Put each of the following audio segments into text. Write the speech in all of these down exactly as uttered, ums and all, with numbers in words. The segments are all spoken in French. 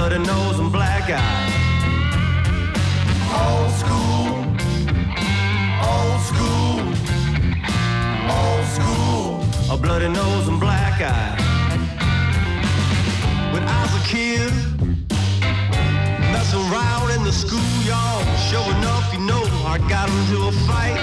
bloody nose and black eye. Old school, old school, old school, a bloody nose and black eye. When I was a kid, messing around in the schoolyard, sure enough, you know, I got into a fight.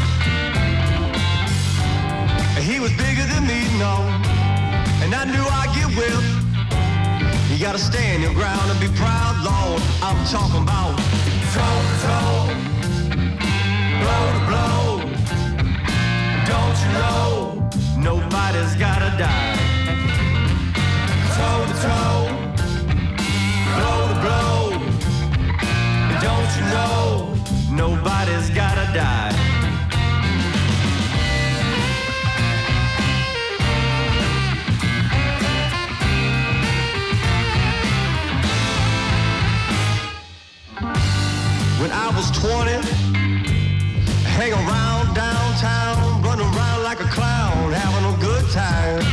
He was bigger than me, no, and I knew I'd get whipped. You gotta stand your ground and be proud, Lord. I'm talking about toe to toe, blow to blow. Don't you know, nobody's gotta die. Toe to toe, blow to blow. Don't you know, nobody's gotta die. When I was twenty, hang around downtown, running around like a clown, having a good time.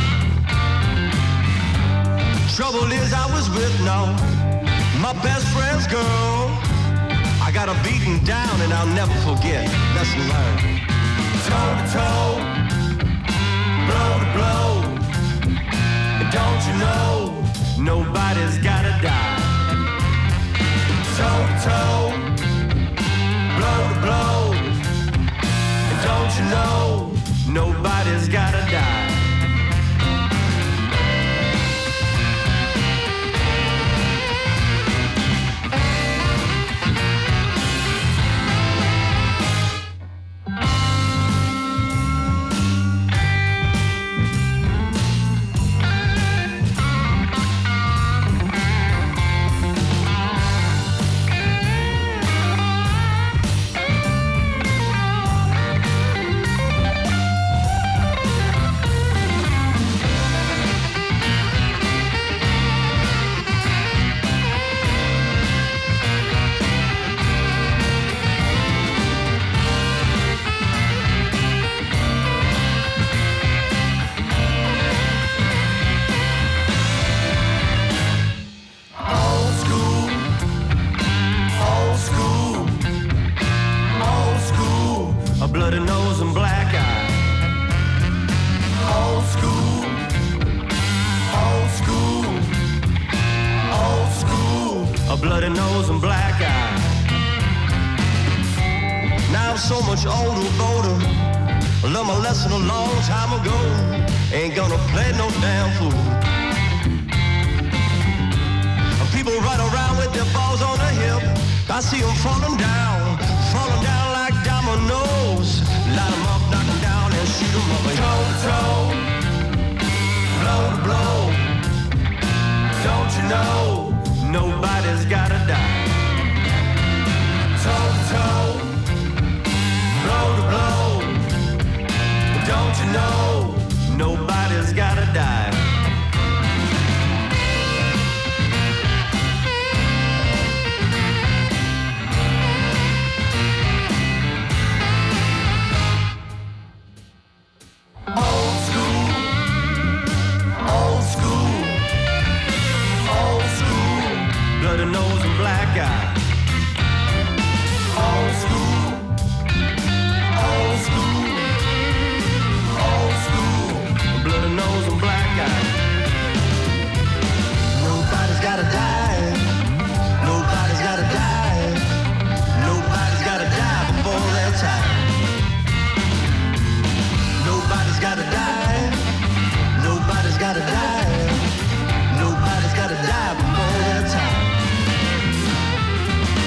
Trouble is I was with no, my best friend's girl. I got her beaten down and I'll never forget. Lesson learned. Toe to toe, blow to blow. Don't you know, nobody's gotta die. Toe to toe, blow to blow. Don't you know, nobody's gotta die. Bloody nose and black eye. Old school, old school, old school, a bloody nose and black eye. Now I'm so much older, bolder, learned my lesson a long time ago. Ain't gonna play no damn fool. People run around with their balls on their hip. I see them falling down, falling down like dominoes. Light them up, knock them down, and shoot them up. Toe to toe, blow to blow. Don't you know, nobody's gotta die. Toe to toe, blow to blow. Don't you know, nobody's gotta die. Bloody nose and black eye. Old school, old school, old school. Bloody nose and black eye. Nobody's gotta die. Nobody's gotta die. Nobody's gotta die before their time. Nobody's gotta die. Nobody's gotta die. Nobody's gotta die before their time.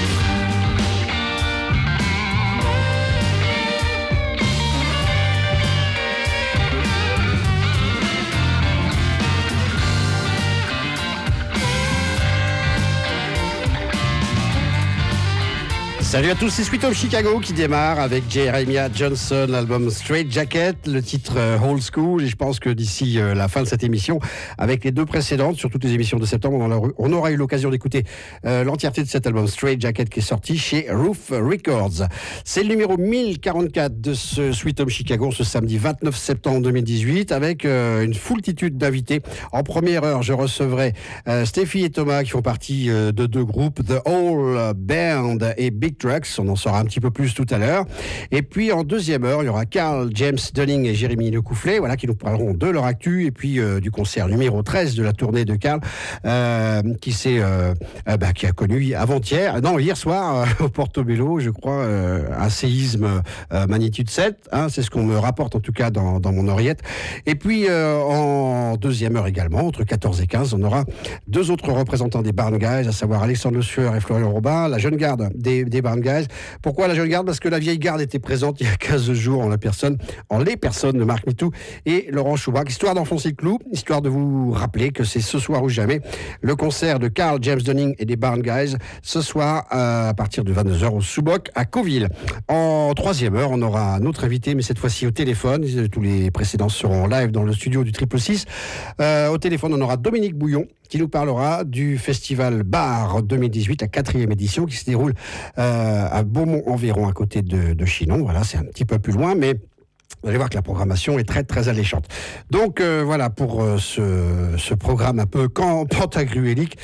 Salut à tous, c'est Sweet Home Chicago qui démarre avec Jeremiah Johnson, l'album Straight Jacket, le titre euh, Old School. Et je pense que d'ici euh, la fin de cette émission, avec les deux précédentes, sur toutes les émissions de septembre, on, a, on aura eu l'occasion d'écouter euh, l'entièreté de cet album Straight Jacket qui est sorti chez Roof Records. C'est le numéro mille quarante-quatre de ce Sweet Home Chicago ce samedi vingt-neuf septembre deux mille dix-huit avec euh, une foultitude d'invités. En première heure, je recevrai euh, Stéphie et Thomas qui font partie euh, de deux groupes, The Whole Band et Big Trucks, on en saura un petit peu plus tout à l'heure. Et puis en deuxième heure, il y aura Carl James Dunning et Jérémy Lecoufflet, voilà, qui nous parleront de leur actu et puis euh, du concert numéro treize de la tournée de Carl, euh, qui s'est, euh, euh, bah, qui a connu avant-hier, non hier soir euh, au Portobello, je crois, euh, un séisme euh, magnitude sept, hein, c'est ce qu'on me rapporte en tout cas dans, dans mon oreillette. Et puis euh, en deuxième heure également, entre quatorze et quinze, on aura deux autres représentants des Barn Guys, à savoir Alexandre Le Sueur et Florian Robin, la jeune garde des, des Barn Guys. Pourquoi la jeune garde ? Parce que la vieille garde était présente il y a quinze jours en la personne, en les personnes de Marc Mitou et Laurent Choubrac, histoire d'enfoncer le clou, histoire de vous rappeler que c'est ce soir ou jamais le concert de Carl James Dunning et des Barn Guys, ce soir euh, à partir de vingt-deux heures au Sous-Boc à Cauville. En troisième heure, on aura un autre invité, mais cette fois-ci au téléphone. Tous les précédents seront en live dans le studio du Triple Six. Euh, au téléphone, on aura Dominique Bouillon qui nous parlera du festival Bar deux mille dix-huit, la quatrième édition qui se déroule euh, à Beaumont-Environ, à côté de, de Chinon. Voilà, c'est un petit peu plus loin, mais vous allez voir que la programmation est très très alléchante. Donc euh, voilà pour euh, ce, ce programme un peu pantagruélique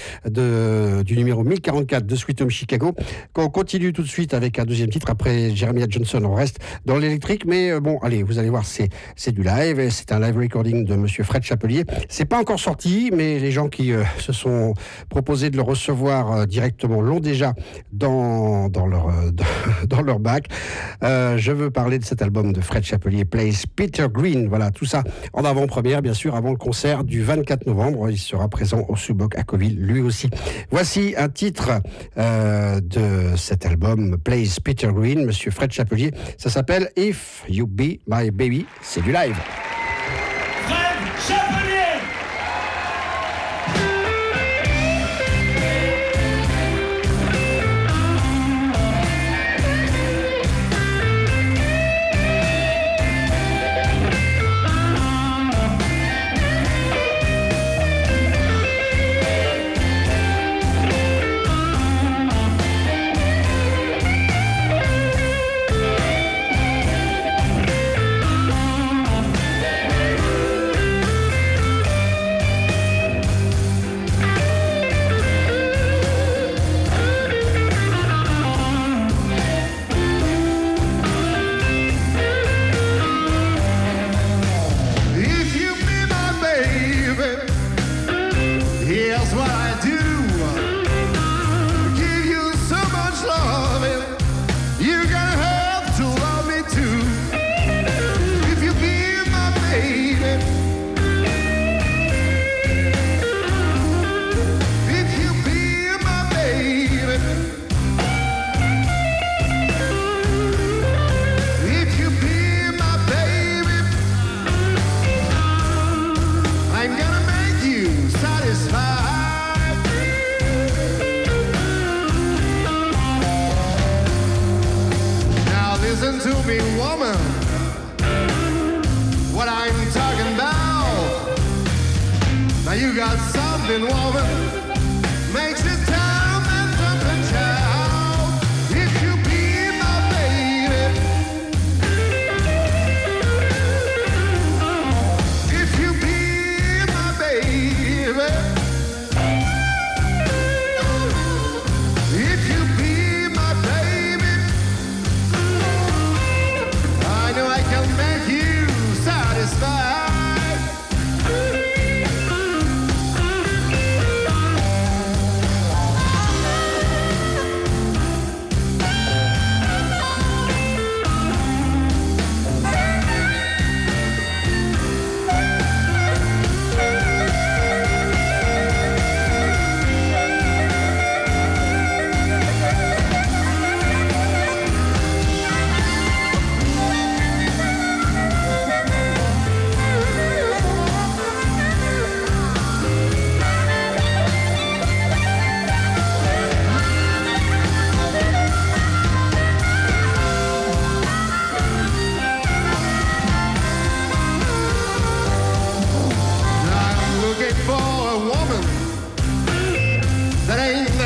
de, du numéro mille quarante-quatre de Sweet Home Chicago. On continue tout de suite avec un deuxième titre. Après Jeremiah Johnson, on reste dans l'électrique. Mais euh, bon, allez, vous allez voir, c'est, c'est du live. C'est un live recording de Monsieur Fred Chapelier. C'est pas encore sorti, mais les gens qui euh, se sont proposés de le recevoir euh, directement l'ont déjà dans, dans, leur, euh, dans leur bac. Euh, je veux parler de cet album de Fred Chapelier, Plays Peter Green, voilà, tout ça en avant-première, bien sûr, avant le concert du vingt-quatre novembre. Il sera présent au Sous-Boc à Cauville, lui aussi. Voici un titre euh, de cet album, Plays Peter Green, Monsieur Fred Chapelier. Ça s'appelle If You Be My Baby. C'est du live. Fred Chapelier!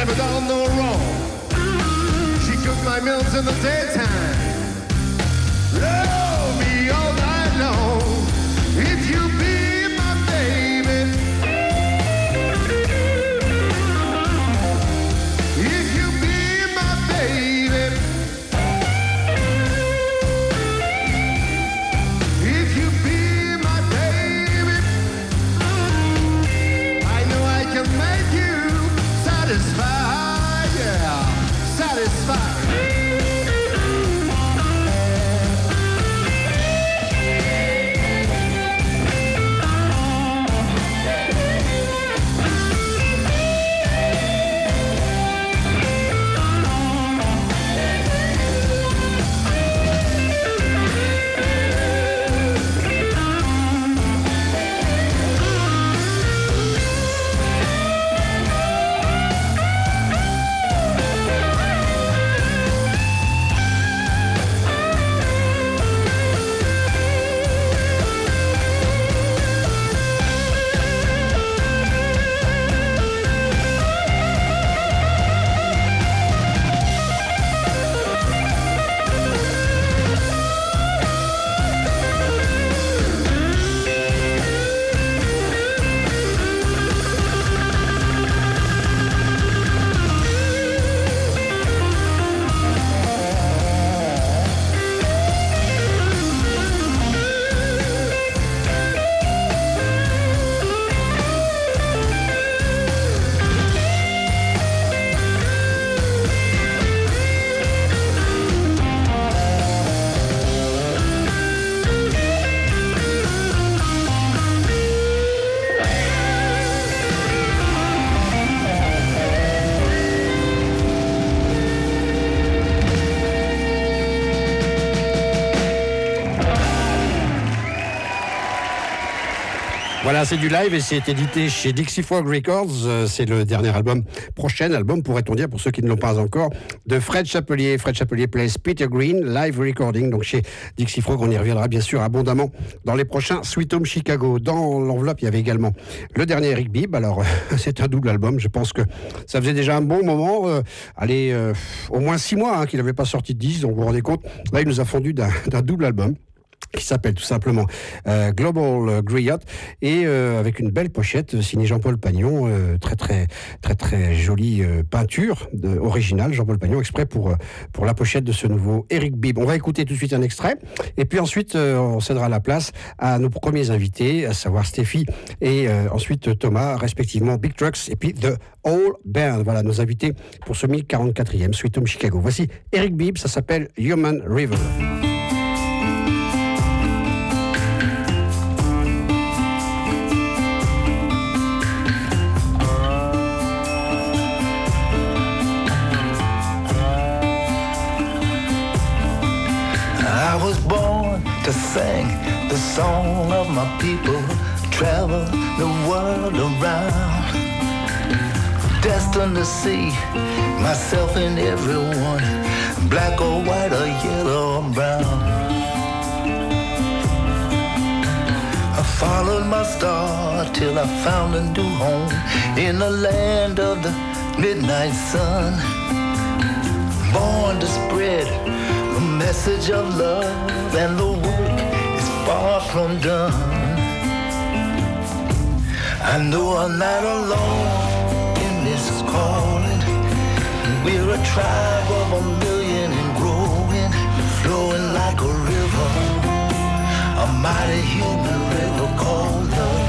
never done no wrong. She cooked my meals in the daytime. Love me all night long. If you be my baby, if you be my baby, if you be my baby, I know I can make you satisfied, yeah, satisfied. Voilà, c'est du live et c'est édité chez Dixie Frog Records. C'est le dernier album, prochain album, pourrait-on dire, pour ceux qui ne l'ont pas encore, de Fred Chapelier. Fred Chapelier plays Peter Green, live recording. Donc chez Dixie Frog, on y reviendra bien sûr abondamment dans les prochains Sweet Home Chicago. Dans l'enveloppe, il y avait également le dernier Eric Bibb. Alors, c'est un double album. Je pense que ça faisait déjà un bon moment. Euh, allez, euh, au moins six mois hein, qu'il n'avait pas sorti de disque. Donc, vous vous rendez compte, là, il nous a fondu d'un, d'un double album qui s'appelle tout simplement euh, Global Griot et euh, avec une belle pochette signée Jean-Paul Pagnon, euh, très très très très jolie euh, peinture de, originale Jean-Paul Pagnon exprès pour euh, pour la pochette de ce nouveau Eric Bibb. On va écouter tout de suite un extrait et puis ensuite euh, on cédera la place à nos premiers invités, à savoir Stéphie et euh, ensuite Thomas, respectivement Big Trucks et puis The Whole Band. Voilà nos invités pour ce mille quarante-quatrième Sweet Home Chicago. Voici Eric Bibb, ça s'appelle Human River. I was born to sing the song of my people, travel the world around, destined to see myself in everyone, black or white or yellow or brown. I followed my star till I found a new home in the land of the midnight sun, born to spread a message of love, and the work is far from done. I know I'm not alone in this calling. We're a tribe of a million and growing, flowing like a river, a mighty human river called love.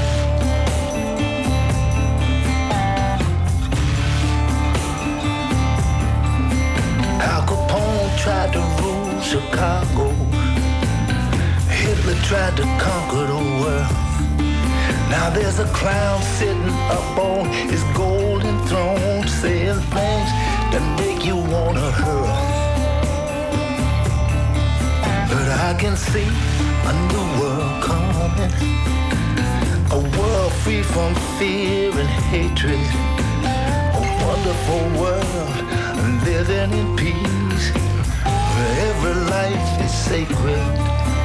Al Capone tried to rule Chicago. Hitler tried to conquer the world. Now there's a clown sitting up on his golden throne, saying things that make you wanna hurl. But I can see a new world coming, a world free from fear and hatred, a wonderful world living in peace, where every life is sacred.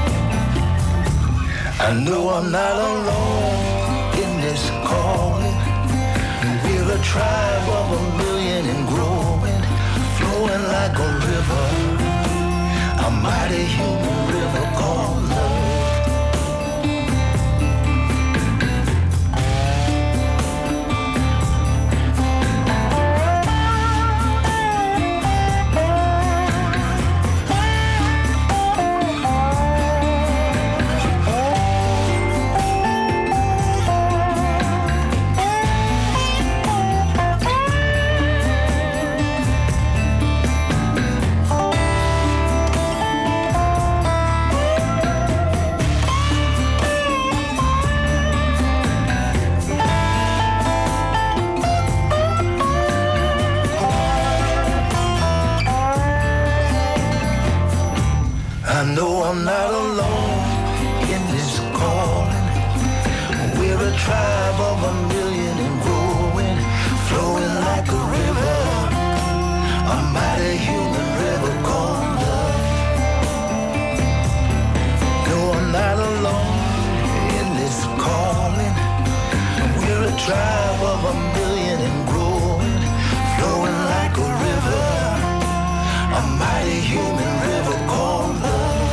I know I'm not alone in this calling. We're a tribe of a million and tribe of a million and growing, flowing like a river, a mighty human river called love. No, I'm not alone in this calling. We're a tribe of a million and growing, flowing like a river, a mighty human river called love.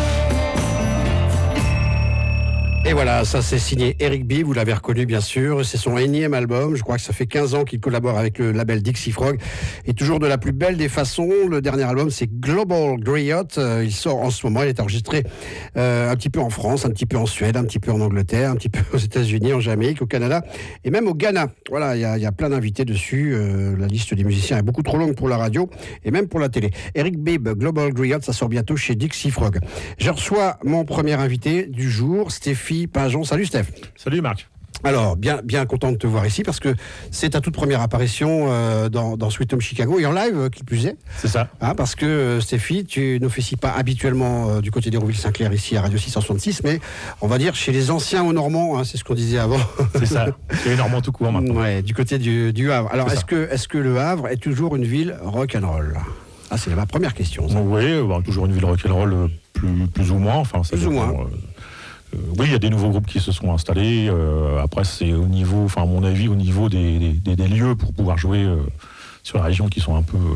Et voilà, ça c'est signé Eric B, vous l'avez reconnu bien sûr, c'est son énième album, je crois que ça fait quinze ans qu'il collabore avec le label Dixie Frog, et toujours de la plus belle des façons. Le dernier album c'est Global Griot, il sort en ce moment, il est enregistré euh, un petit peu en France, un petit peu en Suède, un petit peu en Angleterre, un petit peu aux États-Unis, en Jamaïque, au Canada, et même au Ghana. Voilà, il y a, y a plein d'invités dessus, euh, la liste des musiciens est beaucoup trop longue pour la radio, et même pour la télé. Eric Bibb, Global Griot, ça sort bientôt chez Dixie Frog. Je reçois mon premier invité du jour, Stéphie Pinjon. Salut Steph. Salut Marc. Alors, bien, bien content de te voir ici parce que c'est ta toute première apparition euh, dans, dans Sweet Home Chicago et en live, euh, qui plus est. C'est ça. Hein, parce que euh, Stéphie, tu n'officies pas habituellement euh, du côté d'Hérouville-Saint-Clair ici à Radio six cent soixante-six, mais on va dire chez les anciens aux Normands, hein, c'est ce qu'on disait avant. C'est ça, chez les Normands tout court maintenant. Ouais, du côté du, du Havre. Alors, est-ce que, est-ce que le Havre est toujours une ville rock'n'roll ? Ah, c'est ma première question. Ça. Oui, bah, toujours une ville rock'n'roll euh, plus, plus ou moins. Enfin, ça plus ou moins. Euh, Euh, oui, il y a des nouveaux groupes qui se sont installés. Euh, après, c'est au niveau, enfin, à mon avis, au niveau des, des, des lieux pour pouvoir jouer euh, sur la région qui sont un peu,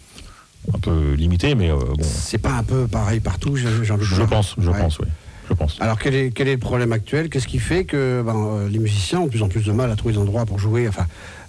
euh, un peu limités, mais euh, bon. C'est pas un peu pareil partout, j'ai envie de Je dire. pense, je Ouais. pense, oui. Je pense. Alors quel est, quel est le problème actuel ? Qu'est-ce qui fait que ben, euh, les musiciens ont de plus en plus de mal à trouver des endroits pour jouer, enfin,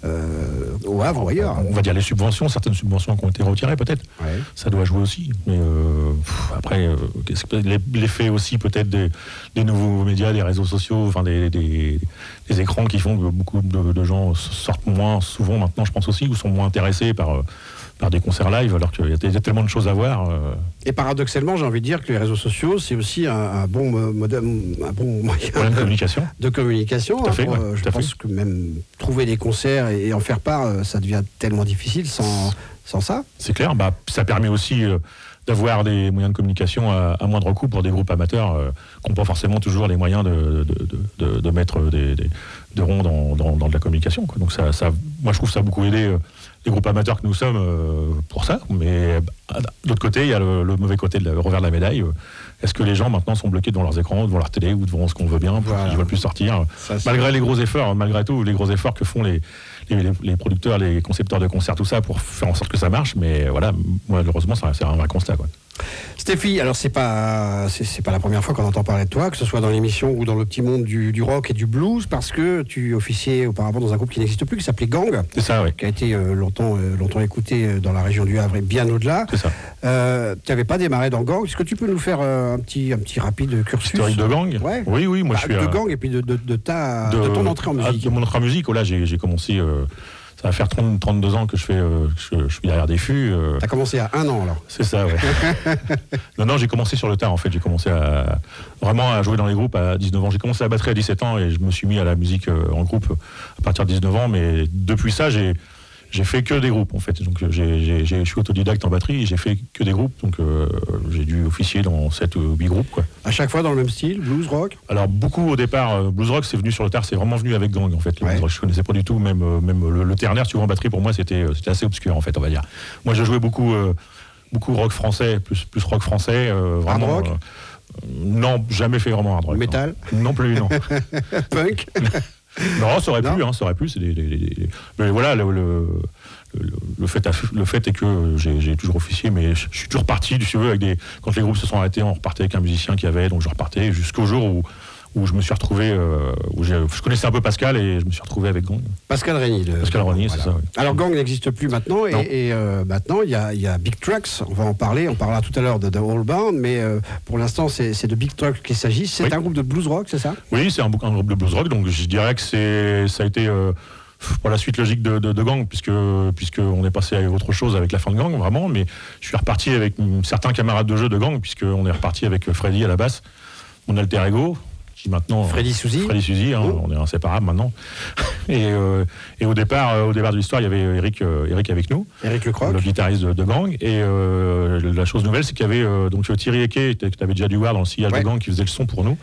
euh, au Havre ou ailleurs ? On va dire les subventions, certaines subventions qui ont été retirées peut-être. Ouais. Ça doit jouer aussi. Mais euh, pff, après, euh, qu'est-ce que- l'effet aussi peut-être des, des nouveaux médias, des réseaux sociaux, enfin des, des, des écrans qui font que beaucoup de, de gens sortent moins souvent maintenant, je pense aussi, ou sont moins intéressés par, euh, par des concerts live, alors qu'il y a, il y a tellement de choses à voir. euh. Et paradoxalement, j'ai envie de dire que les réseaux sociaux, c'est aussi un, un bon mo- modem, un bon moyen Problème de communication. de communication. Tout à fait, pour, ouais, euh, je tout à pense fait. que même trouver des concerts et, et en faire part, euh, ça devient tellement difficile sans, sans ça. C'est clair, bah, ça permet aussi euh, d'avoir des moyens de communication à, à moindre coût pour des groupes amateurs euh, qui n'ont pas forcément toujours les moyens de, de, de, de, de mettre des, des, de ronds dans, dans, dans de la communication, quoi. Donc ça, ça, moi je trouve que ça a beaucoup aidé euh, les groupes amateurs que nous sommes euh, pour ça, mais bah, de l'autre côté, il y a le, le mauvais côté, de la- le revers de la médaille. Euh, Est-ce que les gens maintenant sont bloqués devant leurs écrans, devant leur télé ou devant ce qu'on veut bien, Voilà. ils ne veulent plus sortir, Ça, c'est- malgré les gros efforts, malgré tout, les gros efforts que font les, les, les- les producteurs, les concepteurs de concerts, tout ça, pour faire en sorte que ça marche, mais voilà, malheureusement, ça- c'est un vrai constat, quoi. Stéphie, alors c'est pas c'est, c'est pas la première fois qu'on entend parler de toi, que ce soit dans l'émission ou dans le petit monde du, du rock et du blues, parce que tu officiais auparavant dans un groupe qui n'existe plus, qui s'appelait Gang, C'est ça, oui. qui a été euh, longtemps, euh, longtemps écouté euh, dans la région du Havre et bien au-delà. C'est ça. Euh, tu n'avais pas démarré dans Gang. Est-ce que tu peux nous faire euh, un petit un petit rapide cursus Historique de Gang. Ouais. Oui, oui, moi Bah, je suis de euh, Gang et puis de, de, de ta de, ton entrée en ah, musique. de mon entrée en musique, oh là, j'ai j'ai commencé. euh, ça va faire trente, trente-deux ans que je fais, euh, que je, je suis derrière des fûts. euh, T'as commencé à un an alors. C'est ça, ouais. non, non, j'ai commencé sur le tard en fait. J'ai commencé à vraiment à jouer dans les groupes à dix-neuf ans. J'ai commencé à batterie à dix-sept ans et je me suis mis à la musique euh, en groupe à partir de dix-neuf ans. Mais depuis ça, j'ai j'ai fait que des groupes en fait. Donc j'ai, j'ai, j'ai- je suis autodidacte en batterie et j'ai fait que des groupes. Donc euh, j'ai dû officier dans sept ou huit groupes, quoi. À chaque fois dans le même style, blues, rock. Alors beaucoup au départ, euh, blues rock c'est venu sur le tard, c'est vraiment venu avec Gang en fait. Le Ouais. blues rock, je connaissais pas du tout, même euh, même le, le ternaire, tu vois, en batterie pour moi c'était euh, c'était assez obscur en fait, on va dire. Moi j'ai joué beaucoup euh, beaucoup rock français, plus plus rock français, euh, vraiment. rock euh, non, jamais fait vraiment hard rock. Metal Non, non plus, non. Punk. non, ça aurait Non. pu, hein, ça aurait pu. C'est des, des- des- mais voilà, le, le, le, le fait, à- le fait est que j'ai, j'ai toujours officié, mais je, je suis toujours parti, si tu veux, avec des. Quand les groupes se sont arrêtés, on repartait avec un musicien qu'il y avait, donc je repartais jusqu'au jour où, où je me suis retrouvé, euh, où j'ai, je connaissais un peu Pascal et je me suis retrouvé avec Gang. Pascal Régny. le- Pascal Régny, c'est ça, oui. Alors Gang n'existe plus maintenant et, Non. et, euh, maintenant il y a, il y a Big Trucks. On va en parler. On parlera tout à l'heure de The Whole Band, mais euh, pour l'instant c'est, c'est de Big Trucks qu'il s'agit. C'est Oui. un groupe de blues rock, c'est ça ? Oui, c'est un, bou- un groupe de blues rock, donc je dirais que c'est, ça a été euh, pour la suite logique de, de, de Gang, puisque puisqu'on est passé à autre chose avec la fin de Gang, vraiment. Mais je suis reparti avec mm, certains camarades de jeu de Gang, puisqu'on est reparti avec Freddy à la basse, mon alter ego, qui maintenant Freddy Souzy. Freddy Souzy, hein, Oh. on est inséparables maintenant. et, euh, et au départ, euh, au départ de l'histoire, il y avait Eric, euh, Eric avec nous. Éric Lecroc. Le guitariste de, de Gang. Et euh, la chose nouvelle, c'est qu'il y avait euh, donc Thierry Eke, que tu avais déjà dû voir dans le sillage Ouais. de Gang, qui faisait le son pour nous.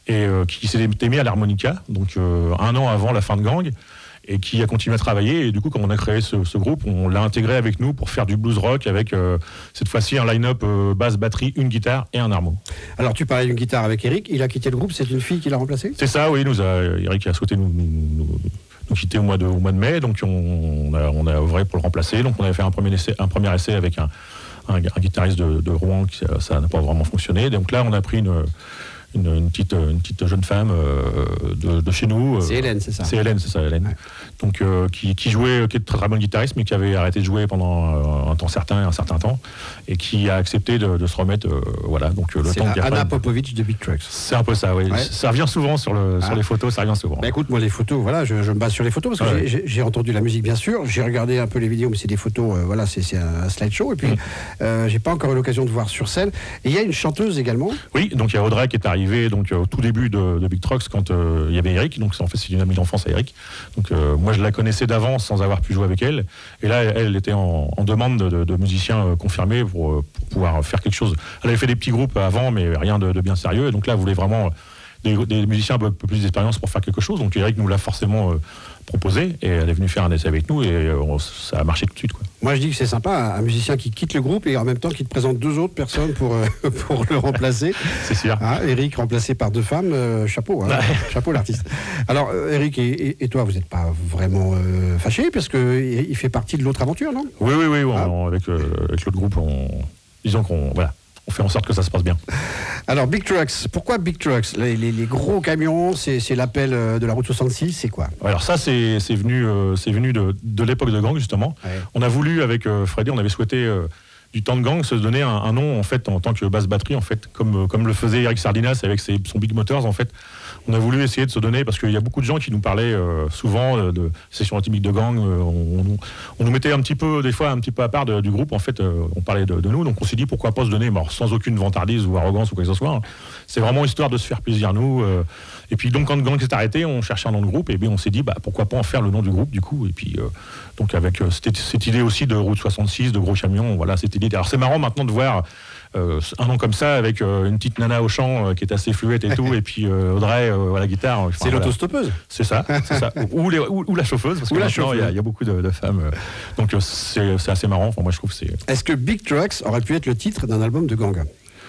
et euh, qui s'était mis à l'harmonica, donc euh, un an avant la fin de Gang, et qui a continué à travailler. Et du coup, quand on a créé ce, ce groupe, on l'a intégré avec nous pour faire du blues rock avec euh, cette fois-ci un line-up euh, basse, batterie, une guitare et un harmo. Alors tu parlais d'une guitare avec Eric, il a quitté le groupe, c'est une fille qui l'a remplacé? C'est ça, oui. Nous a, Eric a souhaité nous, nous, nous quitter au mois, de, au mois de mai, donc on, on a, on a œuvré pour le remplacer. Donc on avait fait un premier essai, un premier essai avec un, un, un guitariste de, de Rouen, qui, ça n'a pas vraiment fonctionné. Donc là, on a pris une... Une, une, petite, une petite jeune femme euh, de, de chez nous. C'est Hélène, c'est ça? C'est Hélène, c'est ça, Hélène. Ouais. Donc, euh, qui, qui jouait, qui est très, très bonne guitariste, mais qui avait arrêté de jouer pendant euh, un temps certain, un certain temps, et qui a accepté de, de se remettre. Euh, voilà, donc le c'est temps. C'est Anna Popovic de Big Trucks. C'est un peu ça, oui. Ouais. Ça revient souvent sur, le, ah. sur les photos, ça revient souvent. Bah écoute, moi les photos, voilà, je, je me base sur les photos parce que ouais. j'ai, j'ai entendu la musique, bien sûr. J'ai regardé un peu les vidéos, mais c'est des photos, euh, voilà, c'est, c'est un slideshow. Et puis, mmh. euh, j'ai pas encore eu l'occasion de voir sur scène. Et il y a une chanteuse également. Oui, donc il y a Audrey qui est arrivée, donc au tout début de, de Big Trucks quand euh, il y avait Eric, donc en fait c'est une amie d'enfance à Eric, donc euh, moi je la connaissais d'avance sans avoir pu jouer avec elle, et là elle, elle était en, en demande de, de, de musiciens euh, confirmés pour, euh, pour pouvoir faire quelque chose. Elle avait fait des petits groupes avant mais rien de, de bien sérieux, et donc là elle voulait vraiment des, des musiciens un peu, un peu plus d'expérience pour faire quelque chose, donc Eric nous l'a forcément euh, proposé, et elle est venue faire un essai avec nous, et euh, ça a marché tout de suite, quoi. Moi je dis que c'est sympa, un musicien qui quitte le groupe et en même temps qui te présente deux autres personnes pour, euh, pour le remplacer. C'est sûr. Hein, Eric remplacé par deux femmes, euh, chapeau, hein, chapeau l'artiste. Alors euh, Eric et, et, et toi, vous n'êtes pas vraiment euh, fâchés parce qu'il fait partie de l'autre aventure, non? Oui, oui, oui, on, ah. on, avec, euh, avec l'autre groupe, on, disons qu'on voilà, on fait en sorte que ça se passe bien. Alors Big Trucks, pourquoi Big Trucks? les, les, les gros camions, c'est, c'est l'appel de la route soixante-six, c'est quoi? Alors ça, c'est, c'est venu, euh, c'est venu de, de l'époque de Gang, justement. Ouais. On a voulu, avec euh, Freddy, on avait souhaité, euh, du temps de Gang, se donner un, un nom, en fait, en tant que basse batterie, en fait, comme, comme le faisait Eric Sardinas avec ses, son Big Motors, en fait. On a voulu essayer de se donner, parce qu'il y a beaucoup de gens qui nous parlaient euh, souvent euh, de sessions atypiques de Gang. Euh, on, on, on nous mettait un petit peu, des fois, un petit peu à part de, du groupe. En fait, euh, on parlait de, de nous, donc on s'est dit pourquoi pas se donner, bon, sans aucune vantardise ou arrogance ou quoi que ce soit. Hein. C'est vraiment histoire de se faire plaisir, nous. Euh, et puis, donc, quand Gang s'est arrêté, on cherchait un nom de groupe, et bien on s'est dit, bah, pourquoi pas en faire le nom du groupe, du coup. Et puis, euh, donc, avec euh, cette, cette idée aussi de route soixante-six, de gros camions, voilà, cette idée. Alors, c'est marrant maintenant de voir. Euh, un nom comme ça avec euh, une petite nana au chant euh, qui est assez fluette et tout, et puis euh, Audrey euh, à la guitare. Enfin, c'est voilà. L'autostoppeuse. C'est ça, c'est ça. Ou, les, ou, ou la chauffeuse, parce que maintenant il y, y a beaucoup de, de femmes. Euh, donc euh, c'est, c'est assez marrant. Enfin, moi je trouve que c'est. Est-ce que Big Trucks aurait pu être le titre d'un album de Gang?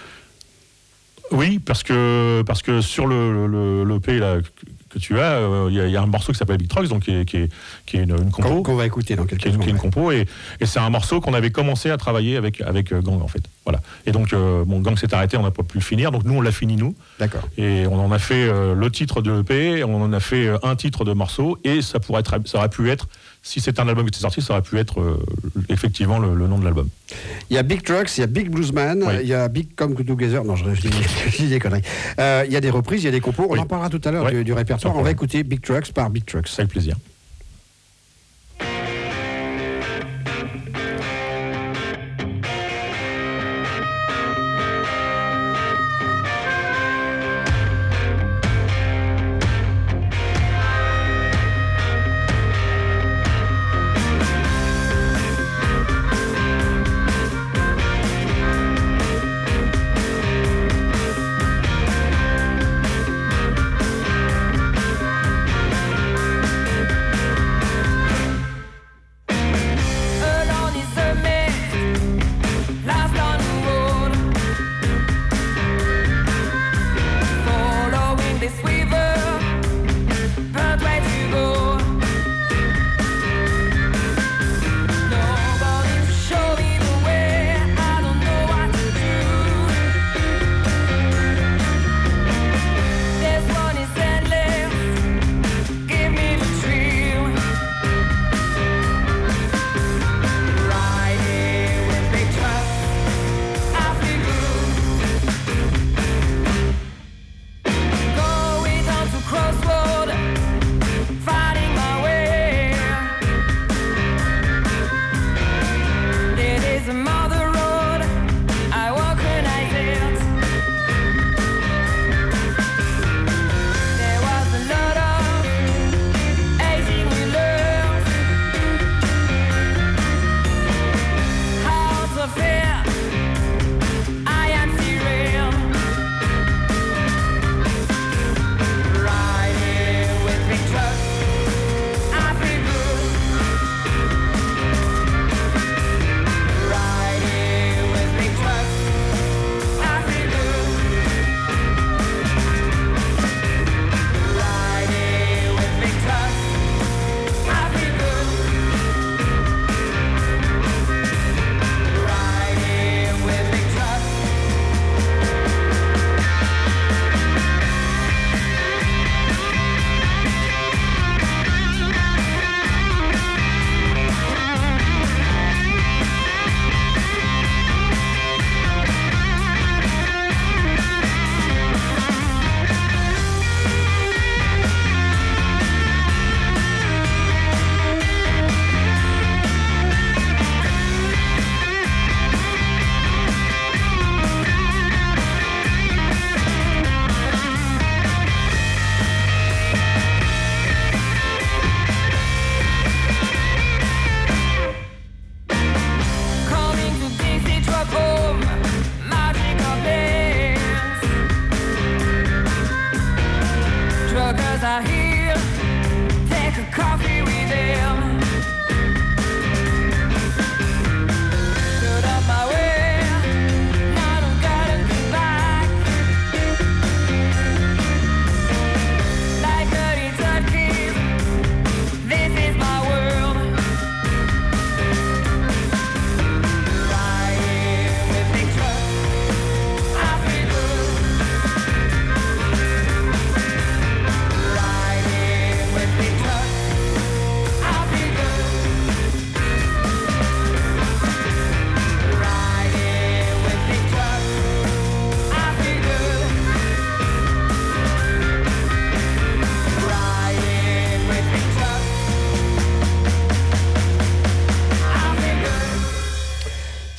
Oui, parce que parce que sur le le, le E P là. que tu as, il euh, y, y a un morceau qui s'appelle Big Trucks, donc qui est, qui est, qui est une, une compo. Qu'on, qu'on va écouter dans quelques qui est, qui est une compo, et, et c'est un morceau qu'on avait commencé à travailler avec, avec Gang, en fait. Voilà. Et donc, euh, bon, Gang s'est arrêté, on n'a pas pu le finir, donc nous, on l'a fini, nous. D'accord. Et on en a fait euh, le titre de l'E P, on en a fait euh, un titre de morceau, et ça, pourrait être, ça aurait pu être, si c'était un album qui était sorti, ça aurait pu être euh, effectivement le, le nom de l'album. Il y a Big Trucks, il y a Big Bluesman, oui. Il y a Big Come Together. Non, je, je, dis, je dis des conneries. Euh, il y a des reprises, il y a des compos. On oui. en parlera tout à l'heure oui. du, du répertoire. On va écouter Big Trucks par Big Trucks. Avec plaisir.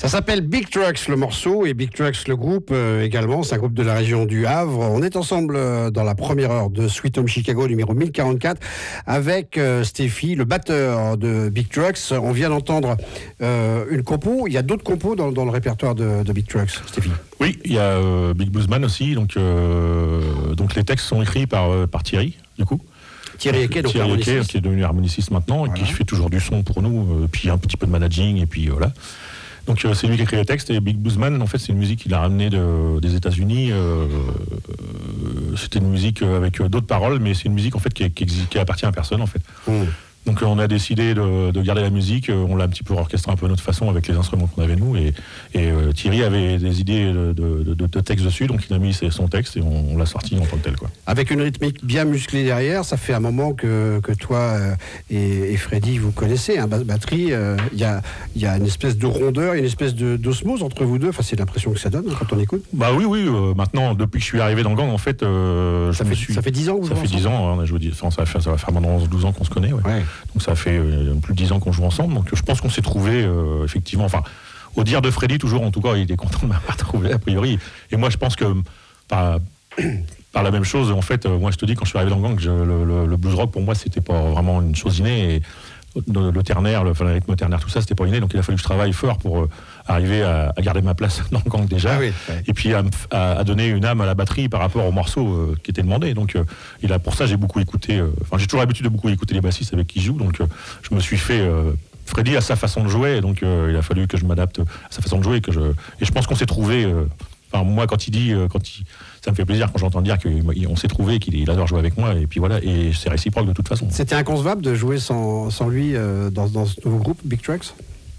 Ça s'appelle Big Trucks le morceau et Big Trucks le groupe euh, également. C'est un groupe de la région du Havre. On est ensemble euh, dans la première heure de Sweet Home Chicago numéro mille quarante-quatre avec euh, Stéphie, le batteur de Big Trucks. On vient d'entendre euh, une compo. Il y a d'autres compos dans, dans le répertoire de, de Big Trucks, Stéphie. Oui, il y a euh, Big Bluesman aussi. Donc, euh, donc les textes sont écrits par, euh, par Thierry, du coup. Thierry Eke, donc Thierry Eke, qui est devenu harmoniciste maintenant, voilà. Et qui fait toujours du son pour nous, euh, puis un petit peu de managing, et puis voilà. Donc euh, c'est lui qui écrit les textes, et Big Bluesman, en fait, c'est une musique qu'il a ramenée de, des États-Unis. Euh, euh, c'était une musique avec euh, d'autres paroles, mais c'est une musique en fait qui, qui, qui appartient à personne, en fait. Mmh. Donc euh, on a décidé de, de garder la musique, euh, on l'a un petit peu orchestré un peu à notre façon avec les instruments qu'on avait nous, et, et euh, Thierry avait des idées de, de, de, de texte dessus, donc il a mis ses, son texte et on, on l'a sorti en tant que tel, quoi. Avec une rythmique bien musclée derrière, ça fait un moment que, que toi euh, et, et Freddy vous connaissez, hein, batterie, il euh, y, a, y a une espèce de rondeur, une espèce de, d'osmose entre vous deux, enfin c'est l'impression que ça donne hein, quand on écoute. Bah oui, oui, euh, maintenant, depuis que je suis arrivé dans le gang, en fait, euh, ça, je fait, me suis... ça fait dix ans que vous Ça fait dix ans, hein, on a joué, enfin, ça, va faire, ça va faire maintenant onze douze ans qu'on se connaît, ouais. Ouais. Donc ça fait euh, plus de dix ans qu'on joue ensemble, donc je pense qu'on s'est trouvé euh, effectivement, enfin, au dire de Freddy, toujours, en tout cas, il est content de m'avoir trouvé, a priori. Et moi, je pense que par, par la même chose, en fait, euh, moi, je te dis, quand je suis arrivé dans le gang, je, le, le, le blues rock, pour moi, c'était pas vraiment une chose innée, et le, le ternaire, le, enfin, le rythme ternaire, tout ça, c'était pas inné, donc il a fallu que je travaille fort pour euh, arriver à, à garder ma place dans le gang déjà, ah oui, ouais. Et puis à, à, à donner une âme à la batterie par rapport au morceau euh, qui était demandé. Donc euh, il a, pour ça, j'ai beaucoup écouté, euh, enfin, j'ai toujours l'habitude de beaucoup écouter les bassistes avec qui je joue, donc euh, je me suis fait... Euh, Freddy a sa façon de jouer, donc euh, il a fallu que je m'adapte à sa façon de jouer, et que je, et je pense qu'on s'est trouvé. Euh, enfin, moi, quand il dit, euh, quand il, ça me fait plaisir quand j'entends dire qu'on s'est trouvé, qu'il il adore jouer avec moi, et puis voilà, et c'est réciproque de toute façon. C'était inconcevable de jouer sans, sans lui euh, dans, dans ce nouveau groupe, Big Trucks,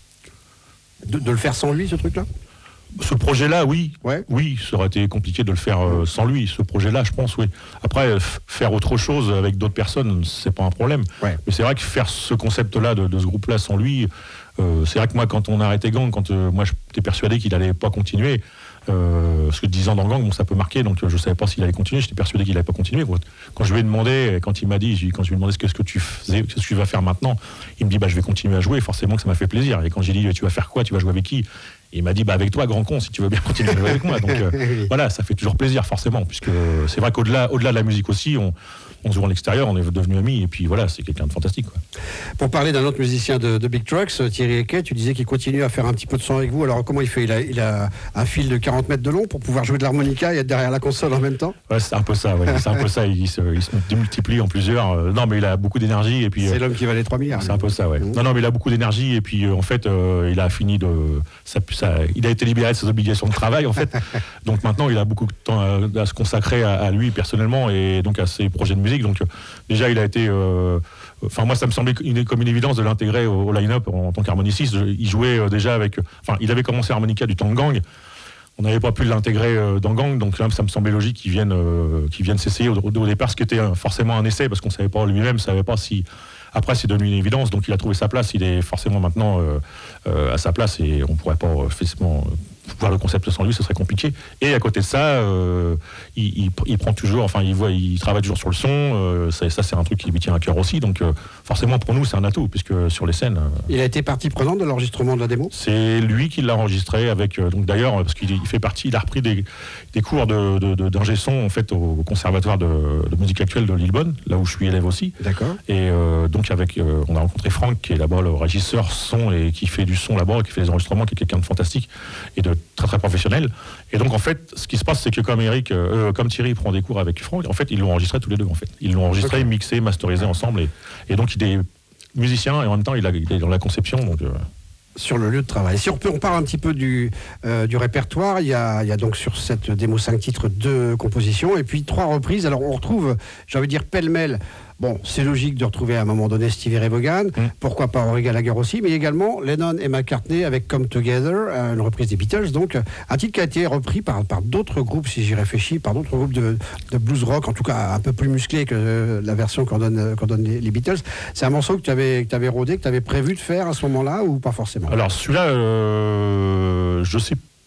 de, de le faire sans lui, ce truc-là. Ce projet-là, oui. Ouais. Oui, ça aurait été compliqué de le faire euh, sans lui. Ce projet-là, je pense, oui. Après, euh, faire autre chose avec d'autres personnes, c'est pas un problème. Ouais. Mais c'est vrai que faire ce concept-là, de, de ce groupe-là sans lui, euh, c'est vrai que moi, quand on a arrêté Gang, quand euh, moi, j'étais persuadé qu'il allait pas continuer, euh, parce que dix ans dans Gang, bon, ça peut marquer, donc euh, je savais pas s'il allait continuer, j'étais persuadé qu'il allait pas continuer. Quand je lui ai demandé, quand il m'a dit, quand je lui ai demandé ce que, ce que tu faisais, ce que tu vas faire maintenant, il me dit, bah, je vais continuer à jouer, forcément que ça m'a fait plaisir. Et quand j'ai dit, tu vas faire quoi, tu vas jouer avec qui? Il m'a dit, bah avec toi, grand con, si tu veux bien continuer à jouer avec moi. Donc euh, voilà, ça fait toujours plaisir, forcément, puisque c'est vrai qu'au-delà au-delà de la musique aussi, on, on se voit en l'extérieur, on est devenus amis, et puis voilà, c'est quelqu'un de fantastique, quoi. Pour parler d'un autre musicien de, de Big Trucks, Thierry Eke, tu disais qu'il continue à faire un petit peu de son avec vous. Alors comment il fait? il a, il a un fil de quarante mètres de long pour pouvoir jouer de l'harmonica et être derrière la console en même temps? Ouais, c'est un peu ça, ouais. C'est un peu ça, il se, il se démultiplie en plusieurs. Euh, non, mais il a beaucoup d'énergie. Et puis, c'est euh, l'homme qui valait trois milliards. C'est un peu ça, ouais. Mmh. Non, non, mais il a beaucoup d'énergie, et puis euh, en fait, euh, il a fini de... Ça, ça, il a été libéré de ses obligations de travail, en fait. Donc maintenant, il a beaucoup de temps à, à se consacrer à, à lui personnellement, et donc à ses projets de musique. Donc euh, déjà, il a été... Euh, Enfin, moi, ça me semblait une, comme une évidence de l'intégrer au, au line-up en, en tant qu'harmoniciste. Il jouait euh, déjà avec... Enfin, il avait commencé harmonica du temps de Gang. On n'avait pas pu l'intégrer euh, dans Gang, donc là, ça me semblait logique qu'il vienne, euh, qu'il vienne s'essayer au, au départ, ce qui était euh, forcément un essai, parce qu'on ne savait pas lui-même, ne savait pas si... Après, c'est devenu une évidence, donc il a trouvé sa place. Il est forcément maintenant euh, euh, à sa place, et on ne pourrait pas euh, facilement... voir le concept sans lui, ce serait compliqué. Et à côté de ça, euh, il, il, il prend toujours, enfin, il voit, il travaille toujours sur le son. Euh, ça, ça, c'est un truc qui lui tient à cœur aussi. Donc, euh, forcément, pour nous, c'est un atout, puisque sur les scènes. Euh, il a été partie prenante de l'enregistrement de la démo. C'est lui qui l'a enregistré avec. Euh, donc, d'ailleurs, parce qu'il il fait partie, il a repris des, des cours de, de, de, d'ingé son en fait au conservatoire de, de musique actuelle de Lillebonne, là où je suis élève aussi. D'accord. Et euh, donc, avec, euh, on a rencontré Franck, qui est là-bas le régisseur son et qui fait du son là-bas, qui fait les enregistrements, qui est quelqu'un de fantastique et de très très professionnel. Et donc en fait, ce qui se passe, c'est que comme Eric, euh, comme Thierry prend des cours avec Franck, en fait, ils l'ont enregistré tous les deux. En fait, ils l'ont enregistré, okay. mixé, masterisé ensemble, et, et donc il est musicien et en même temps il, a, il est dans la conception. Donc euh... sur le lieu de travail. Si on, peut, on parle un petit peu du, euh, du répertoire, il y, a, il y a donc sur cette démo cinq titres deux compositions et puis trois reprises. Alors on retrouve, j'ai envie de dire pêle-mêle. Bon, c'est logique de retrouver à un moment donné Stevie Ray Vaughan, mmh. pourquoi pas Rory Gallagher aussi, mais également Lennon et McCartney avec Come Together, une reprise des Beatles, donc un titre qui a été repris par, par d'autres groupes, si j'y réfléchis, par d'autres groupes de, de blues rock, en tout cas un peu plus musclé que la version qu'en donnent qu'en donne les, les Beatles. C'est un morceau que tu avais, que tu avais rodé, que tu avais prévu de faire à ce moment-là, ou pas forcément? Alors celui-là, euh, je sais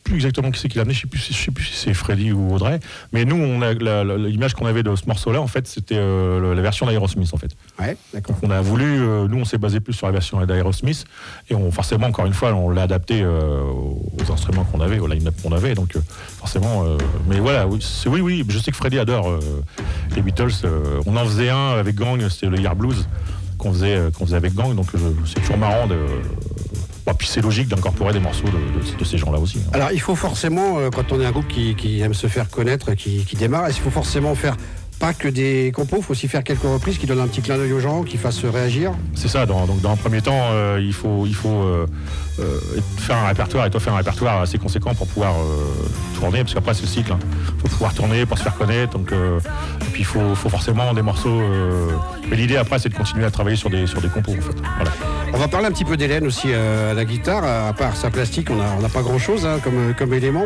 plus exactement qui c'est qui l'a amené, je sais plus, je sais plus si c'est Freddy ou Audrey, mais nous, on a, la, la, l'image qu'on avait de ce morceau-là, en fait, c'était euh, la version d'Aerosmith, en fait. Ouais, d'accord. Donc on a voulu, euh, nous, on s'est basé plus sur la version d'Aerosmith, et on, forcément, encore une fois, on l'a adapté euh, aux instruments qu'on avait, au line-up qu'on avait, donc euh, forcément, euh, mais voilà, oui, c'est, oui, oui, je sais que Freddy adore euh, les Beatles. Euh, on en faisait un avec Gang, c'était le Year Blues qu'on faisait, euh, qu'on faisait avec Gang, donc euh, c'est toujours marrant de. Bah, puis c'est logique d'incorporer des morceaux de, de, de ces gens-là aussi. Hein. Alors il faut forcément, euh, quand on est un groupe qui, qui aime se faire connaître, qui, qui démarre, est-ce qu'il faut forcément faire pas que des compos, il faut aussi faire quelques reprises qui donnent un petit clin d'œil aux gens, qui fassent réagir? C'est ça, dans, donc dans un premier temps, euh, il faut, il faut euh, euh, faire un répertoire, et toi faire un répertoire assez conséquent pour pouvoir euh, tourner, parce qu'après c'est le cycle. Il faut pouvoir tourner pour se faire connaître, donc, euh, et puis il faut, faut forcément des morceaux. Euh, mais l'idée après c'est de continuer à travailler sur des, sur des compos en fait. Voilà. On va parler un petit peu d'Hélène aussi euh, à la guitare, à part sa plastique, on n'a on a pas grand-chose hein, comme, comme élément.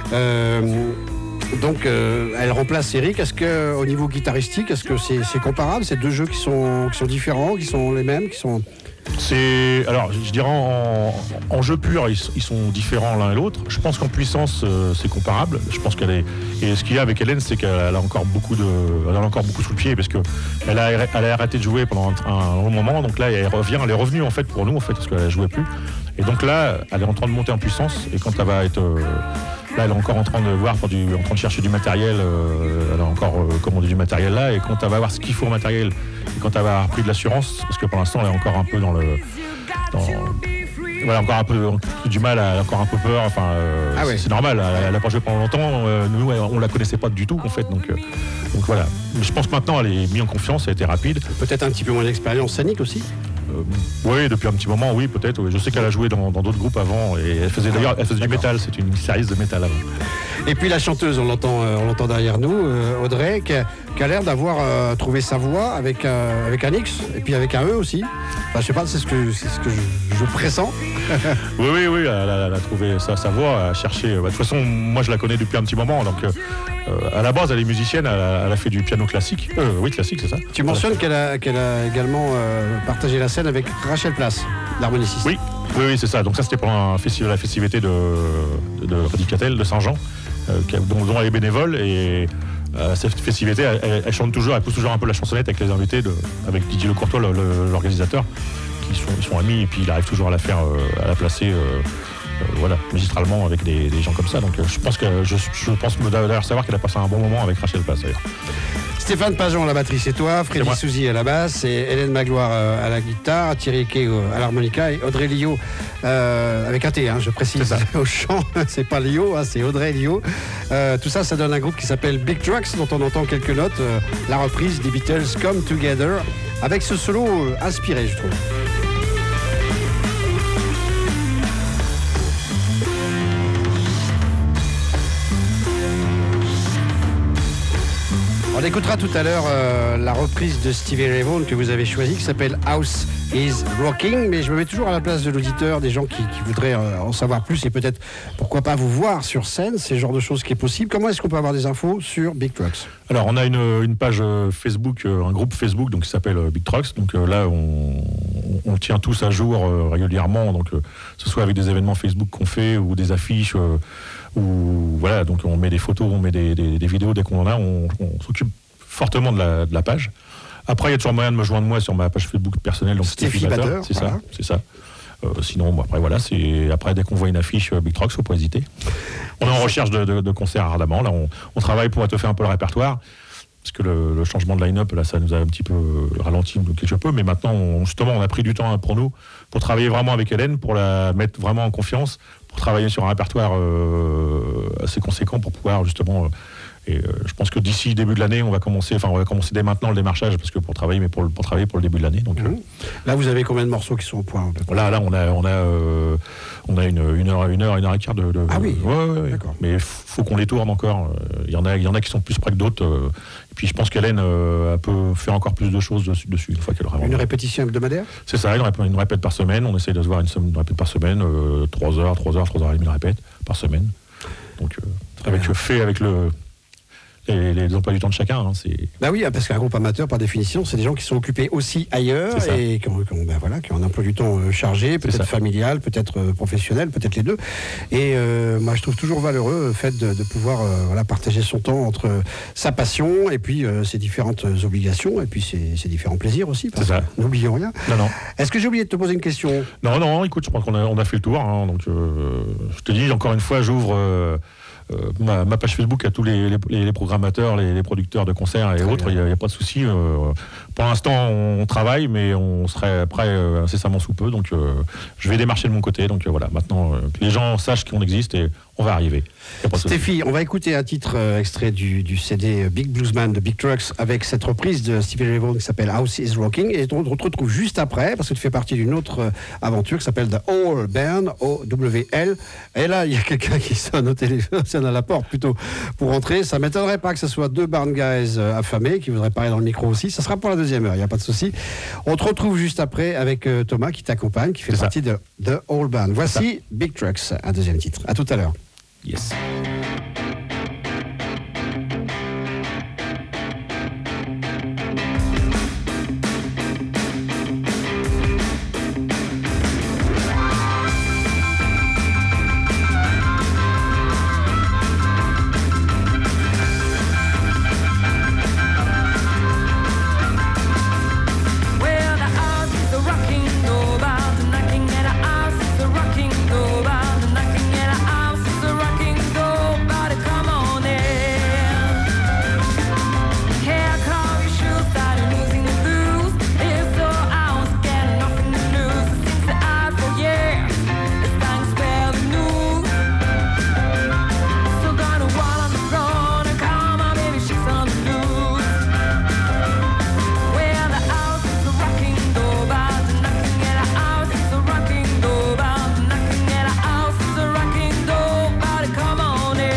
Euh, Donc euh, elle remplace Eric. Est-ce que au niveau guitaristique, est-ce que c'est, c'est comparable? C'est deux jeux qui sont, qui sont différents, qui sont les mêmes, qui sont. C'est alors je dirais en, en jeu pur ils, ils sont différents l'un et l'autre. Je pense qu'en puissance euh, c'est comparable. Je pense qu'elle est et ce qu'il y a avec Hélène c'est qu'elle a encore beaucoup de elle a encore beaucoup sous le pied parce que elle a elle a arrêté de jouer pendant un, un long moment, donc là elle revient elle est revenue en fait pour nous en fait parce qu'elle jouait plus et donc là elle est en train de monter en puissance et quand elle va être euh, là elle est encore en train de voir pour du, en train de chercher du matériel euh, elle a encore euh, commandé du matériel là et quand elle va avoir ce qu'il faut au matériel et quand elle va avoir pris de l'assurance parce que pour l'instant elle est encore un peu dans le dans, voilà, encore un peu du mal, elle a encore un peu peur. Enfin, euh, ah ouais. c'est, c'est normal. Elle n'a pas joué pendant longtemps. Euh, nous, on la connaissait pas du tout, en fait. Donc, euh, donc voilà. Mais je pense que maintenant, elle est mise en confiance. Elle a été rapide. Peut-être un petit peu moins d'expérience scénique aussi. Euh, oui, depuis un petit moment, oui, peut-être. Oui. Je sais qu'elle a joué dans, dans d'autres groupes avant. Et elle faisait d'ailleurs, elle faisait du métal. C'est une série de métal avant. Et puis la chanteuse, on l'entend, euh, on l'entend derrière nous, euh, Audrey, qui a, qui a l'air d'avoir euh, trouvé sa voix avec, euh, avec un X et puis avec un E aussi. Enfin, je sais pas, c'est ce que, c'est ce que je, je pressens. oui, oui, oui, elle a, elle a trouvé sa, sa voix, elle a cherché. Bah, de toute façon, moi je la connais depuis un petit moment, donc euh, à la base elle est musicienne, elle a, elle a fait du piano classique. Euh, oui, classique, c'est ça. Tu mentionnes qu'elle a, qu'elle a également euh, partagé la scène avec Rachel Place, l'harmoniciste. Oui, oui, oui, c'est ça. Donc ça c'était pendant un festival, la festivité de, de, de Radicatel, de Saint-Jean, euh, dont, dont elle est bénévole et. Euh, cette festivité, elle, elle, elle chante toujours, elle pousse toujours un peu la chansonnette avec les invités, de, avec Didier Le Courtois, le, le, l'organisateur, qui sont, ils sont amis et puis il arrive toujours à la faire, euh, à la placer, euh, euh, voilà, magistralement avec des, des gens comme ça. Donc euh, je pense que je, je pense d'ailleurs savoir qu'elle a passé un bon moment avec Rachel Place d'ailleurs. Stéphane Pajon à la batterie, c'est toi. Freddy Souzy à la basse, et Hélène Magloire à la guitare, Thierry Kay à l'harmonica et Audrey Lio euh, avec un T, hein, je précise, au chant. C'est pas Lio, hein, c'est Audrey Lio. Euh, tout ça, ça donne un groupe qui s'appelle Big Trucks, dont on entend quelques notes. Euh, la reprise des Beatles Come Together, avec ce solo euh, inspiré, je trouve. On écoutera tout à l'heure euh, la reprise de Stevie Ray Vaughan que vous avez choisie, qui s'appelle House is Rocking, mais je me mets toujours à la place de l'auditeur, des gens qui, qui voudraient euh, en savoir plus et peut-être, pourquoi pas, vous voir sur scène, c'est le genre de choses qui est possible. Comment est-ce qu'on peut avoir des infos sur Big Trucks? Alors, on a une, une page Facebook, un groupe Facebook donc, qui s'appelle Big Trucks, donc euh, là, on, on tient tous à jour euh, régulièrement, donc euh, que ce soit avec des événements Facebook qu'on fait ou des affiches, euh, ou voilà, donc on met des photos, on met des, des, des vidéos dès qu'on en a, on, on s'occupe fortement de la, de la page. Après, il y a toujours moyen de me joindre moi sur ma page Facebook personnelle, donc Stéphie Bader, c'est voilà. ça, c'est ça. Euh, sinon, bon, après voilà, c'est après dès qu'on voit une affiche euh, Big Trucks, faut pas hésiter. On est en recherche de, de, de concerts ardemment. Là, on, on travaille pour étoffer un peu le répertoire. Parce que le, le changement de line-up, là, ça nous a un petit peu ralenti quelque peu. Mais maintenant, on, justement, on a pris du temps pour nous, pour travailler vraiment avec Hélène, pour la mettre vraiment en confiance, pour travailler sur un répertoire euh, assez conséquent pour pouvoir justement. Euh, et euh, je pense que d'ici début de l'année, on va commencer, enfin, on va commencer dès maintenant le démarchage, parce que pour travailler, mais pour, pour travailler pour le début de l'année. Donc, mmh. euh, là, vous avez combien de morceaux qui sont au point? Là, là, on a, on a, euh, on a une, une heure, une heure, une heure et quart de. de ah oui. Ouais, ouais, ouais. D'accord. Mais il faut qu'on les tourne encore. Il y en a, il y en a qui sont plus près que d'autres. Euh, et puis, je pense qu'Hélène euh, peut faire encore plus de choses dessus, dessus une fois qu'elle aura. Une répétition hebdomadaire? C'est ça, une répète, une répète par semaine. On essaie de se voir une, une répète par semaine, euh, trois heures, trois heures, trois heures et demie de répète par semaine. Donc, euh, avec fait avec le. les, les emplois du temps de chacun. Hein, c'est... Bah oui, parce qu'un groupe amateur, par définition, c'est des gens qui sont occupés aussi ailleurs et qui ont, qui, ont, ben voilà, qui ont un emploi du temps euh, chargé, peut-être familial, peut-être euh, professionnel, peut-être les deux. Et euh, moi, je trouve toujours valeureux le fait de, de pouvoir euh, voilà, partager son temps entre euh, sa passion et puis euh, ses différentes obligations et puis ses, ses différents plaisirs aussi. Parce c'est ça. Que, n'oublions rien. Non, non. Est-ce que j'ai oublié de te poser une question ? Non, non, écoute, je pense qu'on a, on a fait le tour. Hein, donc, euh, je te dis, encore une fois, j'ouvre euh, euh, ma, ma page Facebook à tous les, les, les programmateurs, les, les producteurs de concerts et Très autres. Il n'y a, a pas de souci. Euh, pour l'instant, on travaille, mais on serait prêt euh, incessamment sous peu. Donc, euh, je vais démarcher de mon côté. Donc, euh, voilà, maintenant, euh, que les gens sachent qu'on existe et on va arriver. Stéphie, on va écouter un titre euh, extrait du, du C D Big Bluesman de Big Trucks avec cette reprise de Stevie Ray Vaughan qui s'appelle House is Rocking et on te retrouve juste après parce que tu fais partie d'une autre euh, aventure qui s'appelle The Owl Band, O W L. Et là, il y a quelqu'un qui sonne au téléphone, sonne à la porte plutôt pour entrer. Ça m'étonnerait pas que ce soit deux barn guys euh, affamés qui voudraient parler dans le micro aussi. Ça sera pour la deuxième heure, il n'y a pas de souci. On te retrouve juste après avec euh, Thomas qui t'accompagne, qui fait C'est partie ça. de The Owl Band. Voici Big Trucks, un deuxième titre. À tout à l'heure. Yes. Well, the house is a rocking doorbell, the knocking at a house is a rocking doorbell, the knocking at a house is a rocking doorbell. Come on in. Here come your shoes, started losing the blues. It's so I was getting nothing to lose. Since the eye for years, it's time to spell the news. So gonna wall on the throne and call my baby, she's on the loose. Well, the house is a rocking doorbell, the knocking at a house is a rocking doorbell, the knocking at a house is a rocking doorbell. Come on in.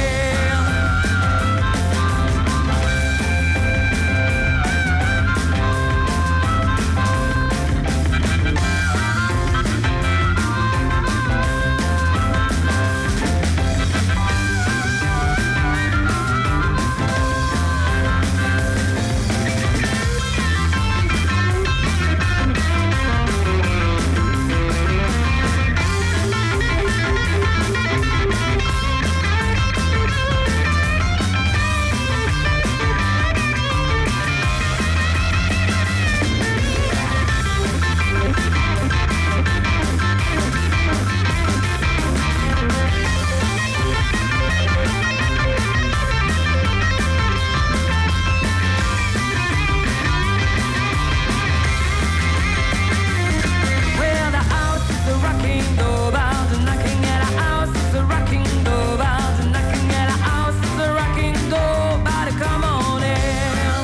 Well, the house is a rocking doorbell, the knocking at a house is a rocking doorbell, the knocking at a house is a rocking doorbell. Come on in.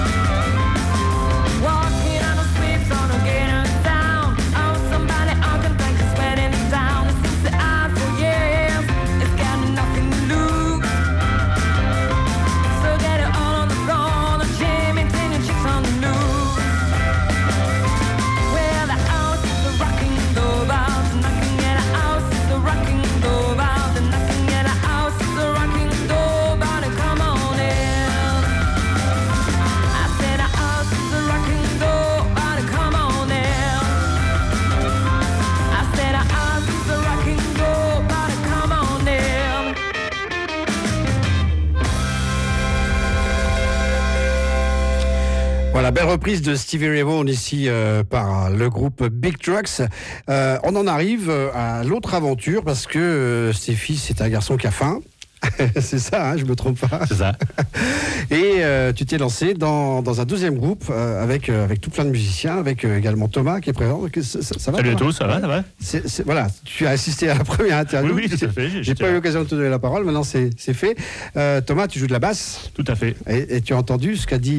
Walking on the streets on a gator sound. Oh, somebody I can think is sweating it down. Since the eye for years, it's got nothing to lose. So get it all on the floor, the gym and ten chicks on the loose. Well, the house is a rocking doorbell, the knocking at a house is a rocking doorbell, the knocking at a house is a rocking doorbell. Come on in. I said a house is a rocking doorbell. Come on in. I said a house is a rocking doorbell. Come on in. Voilà, belle reprise de Stevie Ray Vaughan ici euh, par le groupe Big Trucks. Euh, on en arrive euh, à l'autre aventure parce que euh, Stéphie, c'est un garçon qui a faim. C'est ça, hein, je me trompe pas. C'est ça. Et euh, tu t'es lancé dans, dans un deuxième groupe euh, avec, euh, avec tout plein de musiciens, avec euh, également Thomas qui est présent. Ça, ça, ça va, Salut à Thomas tous, ça va, ça va. C'est- c'est- Voilà, tu as assisté à la première interview. Oui, oui, tout à fait. J'ai J'étais pas eu là. l'occasion de te donner la parole, maintenant c'est c'est fait. Euh, Thomas, tu joues de la basse Tout à fait. et, et tu as entendu ce qu'a dit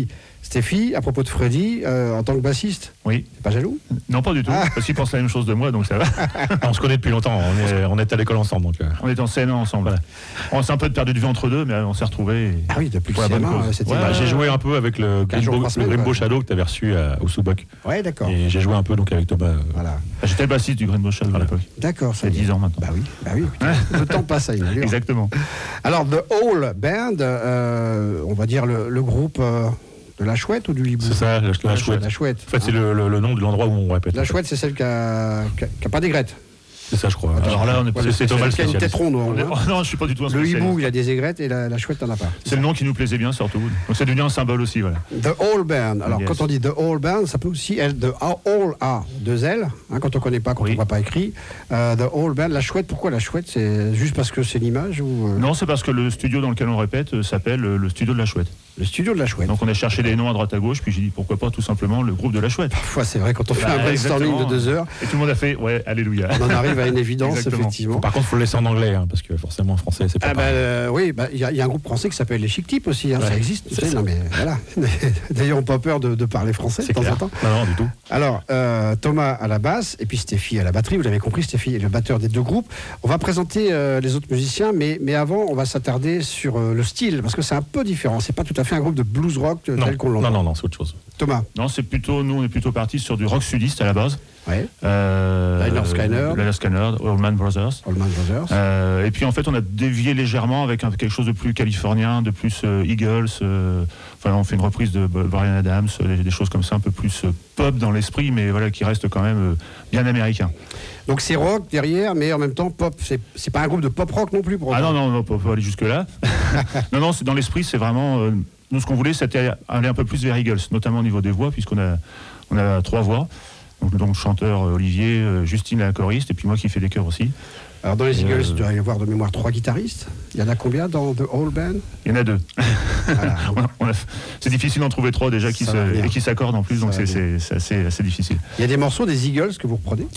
Stéphie, à propos de Freddy, euh, en tant que bassiste, Oui. t'es pas jaloux? Non, pas du tout. Ah. Parce qu'il pense la même chose de moi, donc ça va. On se connaît depuis longtemps, on est, on est à l'école ensemble. Donc, euh, On est en scène ensemble. Voilà. On s'est un peu perdu de vue entre deux, mais on s'est retrouvés. et- Ah oui, depuis Pour le la bonne C M A, cause. c'était... Ouais, bah, ouais, j'ai joué un peu avec le quinze jours, Grimbo, trois semaines, le Grimbo ouais. Shadow que tu avais reçu à- au Soubok. Ouais, d'accord. Et j'ai joué un peu donc avec Thomas. euh, Voilà. J'étais le bassiste du Green Shadow à l'époque. D'accord, ça Il y a y est. dix ans maintenant. Bah oui, bah oui. putain, le temps passe à une allure. Exactement. Alors, The Whole Band, euh, on va dire le, le groupe euh, de la chouette ou du hibou? C'est ça, la, la chouette. La chouette. En fait, c'est le, le- le nom de l'endroit où on répète. La chouette, c'est celle qui a, qui a- qui a pas d'aigrette. C'est ça, je crois. Alors là, on est pas c'est, c'est Thomas le Qui a une tête spécialiste. ronde. On est- hein. oh non, je suis pas du tout un Le spécialiste. hibou, il a des aigrettes et la, la chouette, t'en as pas. C'est le nom qui nous plaisait bien surtout. Donc c'est devenu un symbole aussi, voilà. The Whole Band. Alors, Yes. quand on dit The Whole Band, ça peut aussi être The Whole A, deux L, hein, quand on connaît pas, quand Oui. on voit pas écrit. Euh, the Whole Band. La chouette, pourquoi la chouette? C'est juste parce que c'est l'image ou euh, Non, c'est parce que le studio dans lequel on répète euh, s'appelle euh, le studio de la Chouette. le studio de la chouette? Donc on a cherché des noms à droite à gauche, puis j'ai dit pourquoi pas tout simplement le groupe de la Chouette. Parfois, c'est vrai, quand on fait Bah, un brainstorming exactement. de deux heures, Et tout le monde a fait ouais, alléluia. on en arrive à une évidence, Exactement. effectivement. Par contre, il faut le laisser en anglais, hein, parce que forcément, en français, c'est pas Ah bah, pareil. euh, oui, bah, il y, a- il y a un groupe français qui s'appelle les Chic Types aussi, hein, ça Ouais, existe. tu c'est sais, ça. non, mais voilà. D'ailleurs, on n'a pas peur de, de parler français C'est de temps clair. en temps. Non, non, du tout. Alors, euh, Thomas à la basse et puis Stéphie à la batterie. Vous l'avez compris, Stéphie est le batteur des deux groupes. On va présenter euh, les autres musiciens, mais, mais avant, on va s'attarder sur euh, le style, parce que c'est un peu différent. C'est pas tout à fait un groupe de blues rock euh, Non, tel qu'on l'entend. non, non, non, c'est autre chose. Thomas. Non, c'est plutôt, nous on est plutôt parti sur du rock sudiste à la base. Ouais. Euh, Lynyrd Skynyrd. Lynyrd Skynyrd, Allman Brothers. Allman Brothers. Euh, et puis en fait on a dévié légèrement avec un- quelque chose de plus californien, de plus euh, Eagles. euh, enfin on fait une reprise de B- Bryan Adams, euh, des, des choses comme ça un peu plus euh, pop dans l'esprit, mais voilà qui reste quand même euh, bien américain. Donc c'est rock derrière, mais en même temps pop. C'est c'est pas un groupe de pop rock non plus pour Ah autant. non non, non, faut, faut aller jusque là. non non, c'est- dans l'esprit c'est vraiment euh, nous ce qu'on voulait c'était aller un peu plus vers Eagles, notamment au niveau des voix puisqu'on a on a trois voix. Donc, donc chanteur euh, Olivier, euh, Justine la choriste et puis moi qui fais des chœurs aussi. Alors dans les Eagles, Euh, il doit y avoir de mémoire trois guitaristes. Il y en a combien dans The Whole Band? Il y en a deux. Voilà. On a- on a- c'est difficile d'en trouver trois déjà qui Ça se, va bien. et qui s'accordent en plus, Ça donc va c'est, c'est, c'est assez, assez difficile. Il y a des morceaux des Eagles que vous reprenez?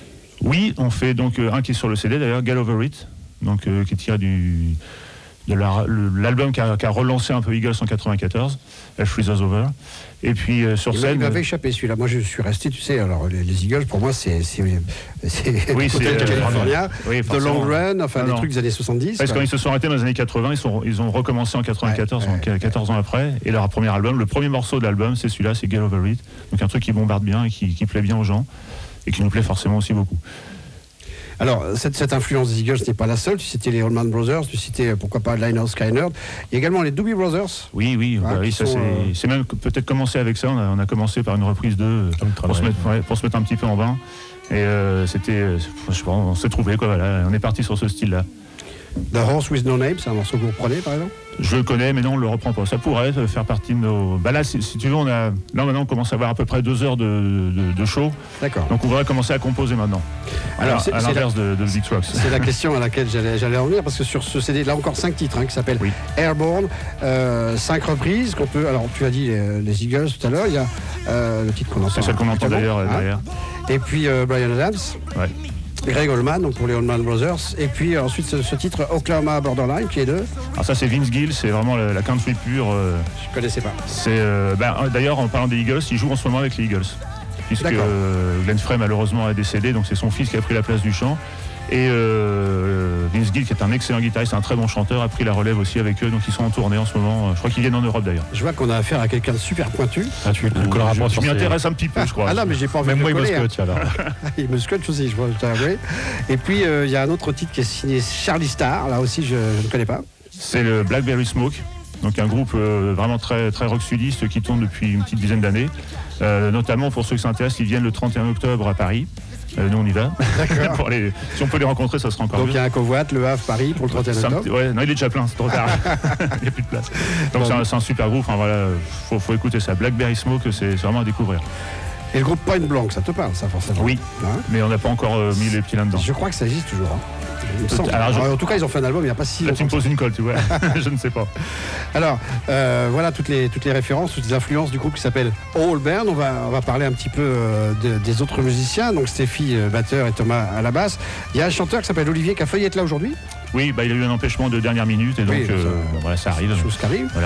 Oui, on fait donc euh, un qui est sur le C D d'ailleurs, Get Over It, donc euh, qui est tiré du de la- le- l'album qui a, qui a relancé un peu Eagles en quatre-vingt-quatorze, Hell Freezes Over. Et puis euh, sur Il m'a- il scène, m'avait échappé celui-là. Moi, je suis resté, tu sais, alors les, les Eagles, pour moi, c'est c'est c'est Oui, du côté c'est, de euh, California, oui, The forcément. Long Run, enfin Non, des non. trucs des années soixante-dix. parce que quoi. quand ils se sont arrêtés dans les années quatre-vingts, ils, sont, ils ont recommencé en quatre-vingt-quatorze, Ouais, donc ouais, quatorze ans après, et leur premier album, le premier morceau de l'album, c'est celui-là, c'est Get Over It, donc un truc qui bombarde bien et qui, qui plaît bien aux gens, et qui nous plaît forcément aussi beaucoup. Alors, cette, cette influence des Eagles n'est pas la seule. Tu citais les Allman Brothers, tu citais, euh, pourquoi pas, Lynyrd Skynyrd. Il y a également les Doobie Brothers. Oui, oui, Ah, bah oui qui ça, sont, c'est, euh, c'est même que- peut-être commencé avec ça. On a, on a commencé par une reprise de Comme pour se, travail. mettre, ouais, pour se mettre un petit peu en bain. Et euh, c'était, euh, je sais pas, on s'est trouvé quoi. Voilà, on est parti sur ce style-là. The Horse with No Name, c'est un morceau que vous reprenez, par exemple? Je le connais, mais non, on le reprend pas. Ça pourrait euh, faire partie de nos. Bah là, si, si tu veux, on a là maintenant on commence à avoir à peu près deux heures de, de, de show. D'accord. Donc on va commencer à composer maintenant. Alors, Alors c'est- à c'est l'inverse de, de Big Trucks. C'est la question à laquelle j'allais j'allais en venir, parce que sur ce C D, là encore cinq titres, hein, qui s'appellent Oui. Airborne, euh, cinq reprises qu'on peut. Alors, tu as dit les, les Eagles tout à l'heure, il y a euh, le titre qu'on entend. C'est celle qu'on entend actuellement, d'ailleurs euh, hein. derrière. Et puis euh, Bryan Adams, Ouais. Greg Allman, donc pour les Allman Brothers. Et puis euh, ensuite ce, ce titre Oklahoma Borderline, qui est de. Alors ça c'est Vince Gill, c'est vraiment la, la country pure. euh, Je connaissais pas. C'est euh, bah, d'ailleurs en parlant des Eagles, il joue en ce moment avec les Eagles, puisque D'accord. euh, Glenn Frey malheureusement est décédé, donc c'est son fils qui a pris la place du chant. Et euh, Vince Gill, qui est un excellent guitariste, un très bon chanteur, a pris la relève aussi avec eux, donc ils sont en tournée en ce moment. Je crois qu'ils viennent en Europe d'ailleurs. Je vois qu'on a affaire à quelqu'un de super pointu. Ah, tu le colleras Je, pas je sur m'y ces- intéresse un petit peu, je crois. Ah non, mais j'ai pas envie Même de moi, le il me coller, hein. scotche alors. Il me scotche aussi, je vois, je t'avoue. Et puis euh, il y a un autre titre qui est signé Charlie Starr, là aussi je, je ne connais pas. C'est le Blackberry Smoke, donc un groupe euh, vraiment très, très rock sudiste qui tourne depuis une petite dizaine d'années. Euh, notamment pour ceux qui s'intéressent, ils viennent le trente et un octobre à Paris. Euh, nous on y va. Pour les- si on peut les rencontrer, ça sera encore Donc il y mieux. a un covoit, Le Havre, Paris pour le trente et un C'est un octobre. petit- ouais, non, il est déjà plein, c'est trop tard. Il n'y a plus de place. Donc Bon. c'est un, c'est un super groupe. Enfin, voilà, faut, faut écouter ça. Blackberry Smoke, c'est c'est vraiment à découvrir. Et le groupe Point Blanc, ça te parle ça forcément? Oui, Hein? mais on n'a pas encore euh, mis les pieds là-dedans. Je crois que ça existe toujours. hein. Il me semble. Alors, je- Alors, en tout cas, ils ont fait un album il n'y a pas si Là, tu longtemps. me poses une colle, tu vois. Je ne sais pas. Alors, euh, voilà toutes les, toutes les références, toutes les influences du groupe qui s'appelle All Band. On va, on va parler un petit peu euh, de- des autres musiciens. Donc, Stéphie, euh, batteur, et Thomas à la basse. Il y a un chanteur qui s'appelle Olivier qui a failli être là aujourd'hui. Oui, bah, il a eu un empêchement de dernière minute et donc Oui, euh, ça- bon, voilà, ça arrive. Chose qui arrive. Voilà.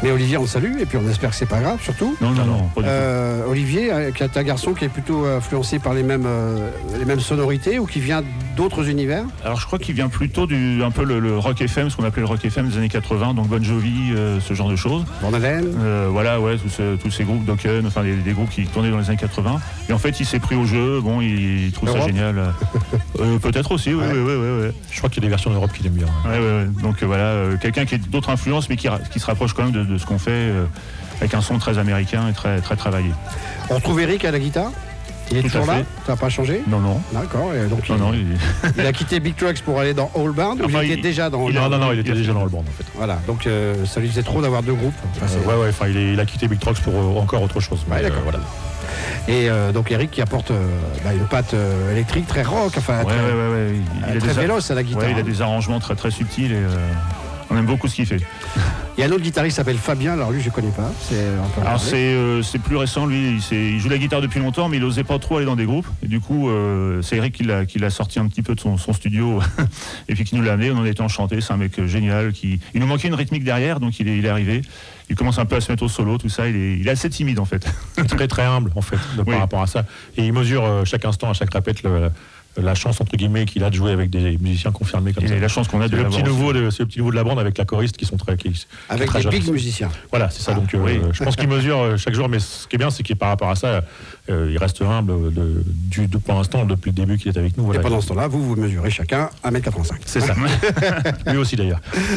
Mais Olivier, on le salue et puis on espère que c'est pas grave surtout. Non, non, non, pas du Euh, Olivier, euh, qui est un garçon qui est plutôt influencé par les mêmes, euh, les mêmes sonorités ou qui vient d'autres univers. tout. Alors je crois qu'il vient plutôt du un peu le, le rock F M, ce qu'on appelait le rock F M des années quatre-vingts, donc Bon Jovi, euh, ce genre de choses. Van Halen. Euh, voilà, ouais, tous, ce- tous ces groupes, Dokken, enfin des, des groupes qui tournaient dans les années quatre-vingts. Et en fait, il s'est pris au jeu. Bon, il, il trouve ça Europe. génial. Euh, peut-être aussi, oui, Ouais. oui, oui, oui, oui. Je crois qu'il y a des versions d'Europe qui l'aiment bien. Ouais, ouais, ouais. Donc euh, voilà, euh, quelqu'un qui a d'autres influences, mais qui, ra- qui se rapproche quand même de, de ce qu'on fait, euh, avec un son très américain et très, très travaillé. On retrouve Eric à la guitare. Il est Tout à toujours là. fait. Ça n'a pas changé. Non, non. D'accord. Et donc Non, il, non, il- il a quitté Big Trucks pour aller dans All Bound. Ou Enfin, il était il- déjà dans. il All a- Non, Bound non, non, il était il a- déjà dans le band en fait. Voilà. Donc euh, ça lui faisait trop d'avoir deux groupes. Enfin, c'est- Euh, ouais, ouais, enfin, il, est- il a quitté Big Trucks pour euh, encore autre chose. Ouais, mais, d'accord. euh, voilà. Et euh, donc Eric qui apporte euh, bah, une patte euh, électrique très rock, enfin Ouais, très, ouais, ouais, ouais. Il, euh, a très des a- véloce à la guitare. ouais, il a hein. des arrangements très, très subtils et euh, on aime beaucoup ce qu'il fait. Il y a un autre guitariste qui s'appelle Fabien, alors lui je connais pas. C'est, on peut en Alors parler. c'est euh, c'est plus récent, lui, il, s'est- il joue la guitare depuis longtemps, mais il n'osait pas trop aller dans des groupes. Et du coup, euh, c'est Eric qui l'a, qui l'a sorti un petit peu de son, son studio et puis qui nous l'a amené. On en était enchantés. C'est un mec euh, génial. Qui... Il nous manquait une rythmique derrière, donc il est, il est arrivé. Il commence un peu à se mettre au solo, tout ça. Il est, il est assez timide en fait. Très très humble en fait de- Oui. par rapport à ça. Et il mesure euh, chaque instant, à chaque répète, le- la chance entre guillemets qu'il a de jouer avec des musiciens confirmés comme Il ça. a la chance qu'on a de C'est le petit l'avoir nouveau, de, c'est le petit nouveau de la bande avec la choriste qui sont très, qui, qui est Avec très des jeune. big musiciens. Voilà, c'est ça. Ah, donc, euh, oui. je pense qu'il mesure euh, chaque jour, mais ce qui est bien, c'est qu'il par rapport à ça, euh, il reste humble de, du, de, pour l'instant depuis le début qu'il est avec nous. Et Voilà. pendant ce temps-là, vous vous mesurez chacun un mètre quatre-vingt-cinq. C'est ça. Lui aussi d'ailleurs.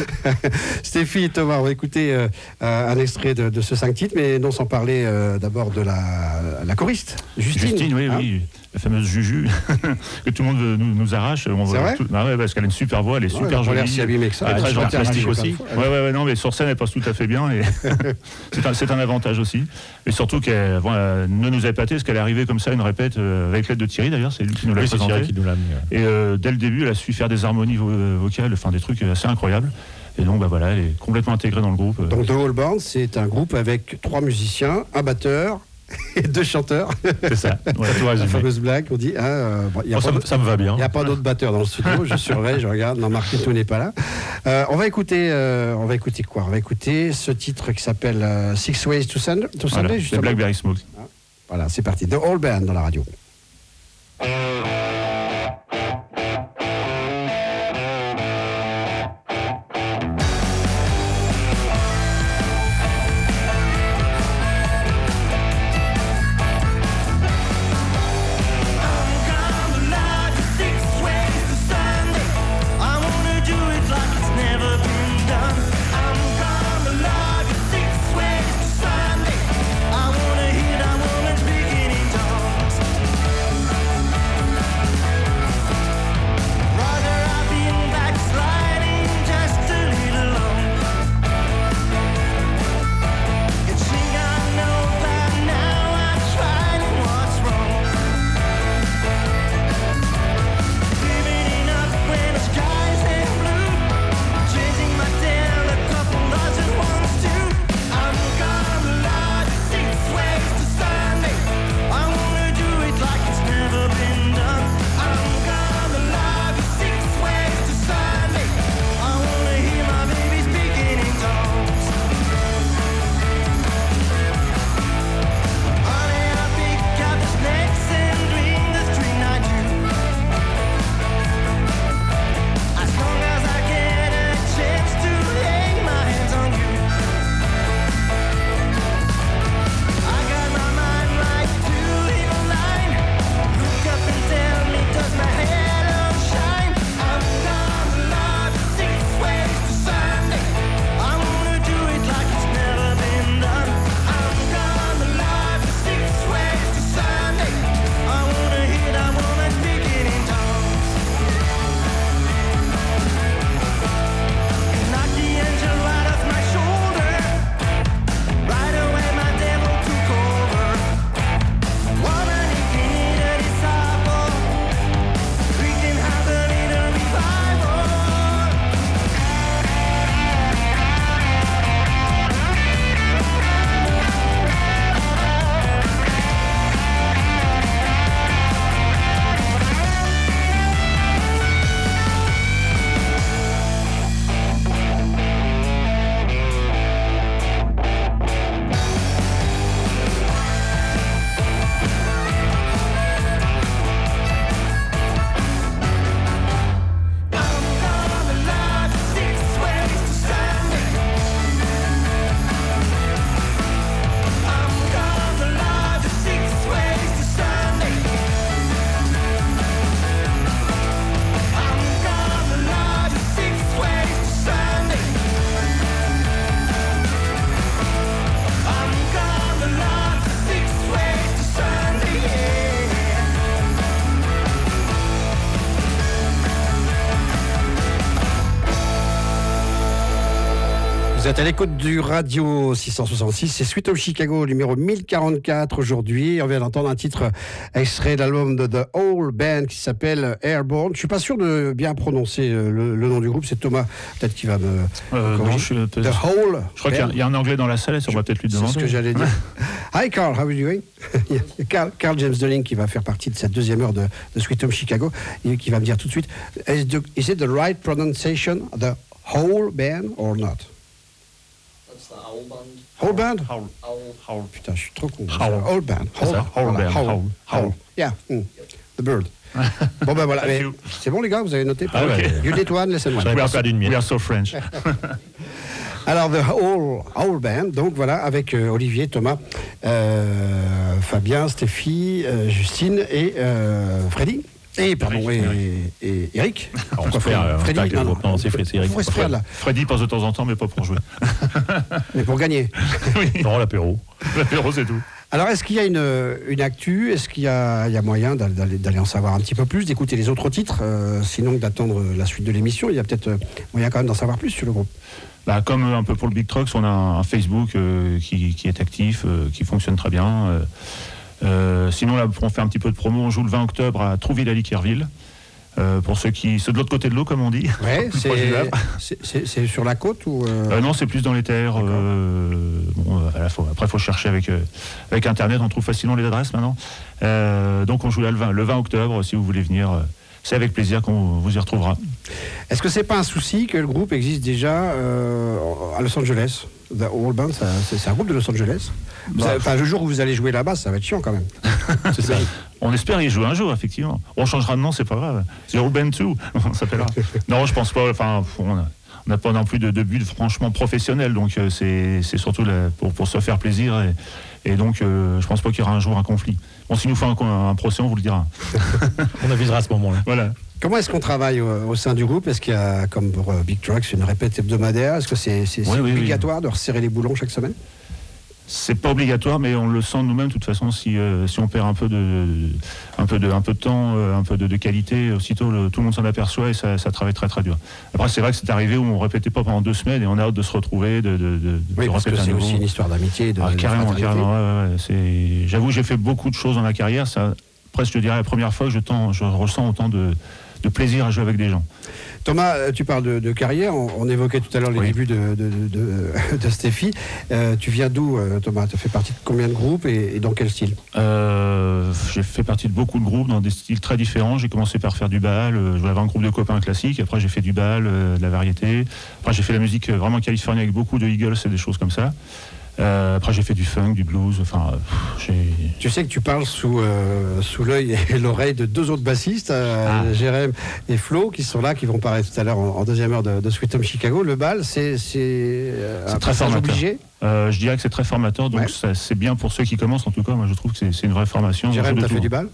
Stéphie et Thomas, on va écouter euh, un extrait de, de ce cinq titres, mais non sans parler euh, d'abord de la, la choriste, Justine. Justine, oui, hein. oui, la fameuse Juju que tout le monde veut- nous, nous arrache. On C'est va- vrai tout- bah ouais, parce qu'elle a une super voix, elle est Ouais, super elle a pas jolie. l'air si abîmée que ça. Elle est Elle très est gentille, super plastique arrachée aussi. plein de fois. Ouais, ouais, ouais, non, mais sur scène, elle passe tout à fait bien et c'est un, c'est un avantage aussi. Et surtout qu'elle bon, elle ne nous a épaté parce qu'elle est arrivée comme ça, une répète euh, avec l'aide de Thierry d'ailleurs, c'est lui qui nous l'a Oui, c'est Thierry présenté. qui nous l'a mis. euh. Et euh, dès le début, elle a su faire des harmonies vo- vocales, enfin des trucs assez incroyables. Et donc, bah voilà, elle est complètement intégrée dans le groupe. Donc The Whole Band, c'est un groupe avec trois musiciens, un batteur et deux chanteurs. C'est ça. Ouais. Ça tout La résumé. fameuse blague qu'on dit. hein, euh, bon, il y a Moi, pas ça, me- de- ça me va bien. Il n'y a pas d'autres batteurs dans le studio, je surveille, je regarde. Non, Marquito n'est pas là. Euh, on va écouter, euh, on va écouter quoi On va écouter ce titre qui s'appelle euh, Six Ways to Sunday, to Voilà, Sunday c'est justement. Blackberry Smoke. Voilà, c'est parti. The Whole Band dans la radio. I wanna hear that woman speaking in tongues. Vous êtes à l'écoute du Radio six cent soixante-six, c'est Sweet Home Chicago numéro mille quarante-quatre aujourd'hui. On vient d'entendre un titre extrait de l'album de The Whole Band qui s'appelle Airborne. Je suis pas sûr de bien prononcer le, le nom du groupe, c'est Thomas peut-être qui va me Euh, non, je, suis- The Whole je crois qu'il y a- il y, a un anglais dans la salle, on va peut-être lui C'est demander. ce que j'allais dire. Hi Carl, how are you doing? Il y a Carl, Carl James Dolling qui va faire partie de cette deuxième heure de, de Sweet Home Chicago et qui va me dire tout de suite, is, the, is it the right pronunciation, the whole band or not? That's the whole band. Whole band? Howl. Whole. Putain, je suis trop con. Howl. Whole band. C'est ça, whole voilà, band, Howl. howl, Howl. howl. Yeah, mm. The bird. Bon ben voilà, Thank mais you. c'est bon les gars, vous avez noté? Ah ouais. You did one, listen one. J'avais pas perdu une mienne. We are so French. Alors, The Whole, Whole Band, donc voilà, avec euh, Olivier, Thomas, euh, Fabien, Stéphie, euh, Justine et euh, Freddy. Et, pardon, et, et, et Eric. Alors, on se perd, euh, on se perd avec le groupe. Non, c'est Fred- c'est Eric. Vous restez là, Freddy passe de temps en temps, mais pas pour jouer. mais pour gagner. Non, l'apéro. L'apéro, c'est tout. Alors, est-ce qu'il y a une, une actu? Est-ce qu'il y a, il y a moyen d'aller- d'aller d'aller en savoir un petit peu plus, d'écouter les autres titres, euh, sinon que d'attendre la suite de l'émission? Il y a peut-être euh, moyen quand même d'en savoir plus sur le groupe. Bah, comme euh, un peu pour le Big Trucks, on a un, un Facebook euh, qui, qui est actif, euh, qui fonctionne très bien. Euh, euh, sinon, là, pour en faire un petit peu de promo, on joue le vingt octobre à Trouville-à-Liquerville. Euh, pour ceux qui... C'est de l'autre côté de l'eau, comme on dit. Ouais, Plus proche du c'est Havre. c'est- c'est- c'est sur la côte ou... euh, Euh, non, c'est plus dans les terres. euh, bon, euh, voilà, faut- après, il faut chercher avec, euh, avec Internet, on trouve facilement les adresses maintenant. Euh, donc, on joue là le vingt, le vingt octobre, si vous voulez venir. euh, c'est avec plaisir qu'on vous y retrouvera. Est-ce que c'est pas un souci que le groupe existe déjà euh, à Los Angeles? The Whole Band, ça- c'est c'est un groupe de Los Angeles. Vous Bah, avez- Enfin, le jour où vous allez jouer là-bas, ça va être chiant quand même. C'est ça. On espère y jouer un jour, effectivement. On changera de nom, c'est pas grave. C'est All Band deux, on s'appellera. Non, je pense pas. Enfin, on a- on n'a pas non plus de, de but franchement professionnel, donc euh, c'est c'est surtout la- pour, pour se faire plaisir. Et, et donc, euh, je pense pas qu'il y aura un jour un conflit. Bon, s'il nous faut un, un procès, on vous le dira. On avisera à ce moment-là. Voilà. Comment est-ce qu'on travaille au, au sein du groupe? Est-ce qu'il y a, comme pour euh, Big Trucks, une répète hebdomadaire? Est-ce que c'est c'est- Oui, c'est oui, oui. obligatoire de resserrer les boulons chaque semaine? C'est pas obligatoire, mais on le sent nous-mêmes de toute façon. Si, euh, si on perd un peu de, un peu de, un peu de temps, euh, un peu de, de qualité, aussitôt le- tout le monde s'en aperçoit et ça, ça travaille très très dur. Après, c'est vrai que c'est arrivé où on répétait pas pendant deux semaines et on a hâte de se retrouver, de, de, de, de Oui, parce que répéter à c'est nouveau. aussi une histoire d'amitié. De, Ah, de carrément, fraternité. carrément. Ouais, ouais, ouais. C'est... J'avoue, j'ai fait beaucoup de choses dans ma carrière. Ça, presque, je dirais, la première fois que je, tends- je ressens autant de, de plaisir à jouer avec des gens. Thomas, euh, tu parles de, de carrière. On, on évoquait tout à l'heure les Oui. débuts de, de, de, de- de Stéphie. Euh, tu viens d'où, euh, Thomas? Tu as fait partie de combien de groupes et, et dans quel style? Euh, j'ai fait partie de beaucoup de groupes dans des styles très différents. J'ai commencé par faire du bal. euh, J'avais un groupe de copains classiques. Après, j'ai fait du bal, euh, de la variété. Après, j'ai fait la musique euh, vraiment californienne avec beaucoup de Eagles et des choses comme ça. Euh, après, j'ai fait du funk, du blues. Enfin, euh, pff, j'ai... Tu sais que tu parles sous, euh, sous l'œil et l'oreille de deux autres bassistes, euh, Ah. Jérém et Flo, qui sont là, qui vont parler tout à l'heure en, en deuxième heure de, de Sweet Home Chicago. Le bal, c'est c'est, euh, C'est un très passage formateur. obligé. Euh, je dirais que c'est très formateur, donc Ouais. ça, c'est bien pour ceux qui commencent en tout cas. Moi, je trouve que c'est, c'est une vraie formation. On Jérém, joue de t'as fait tout. du bal?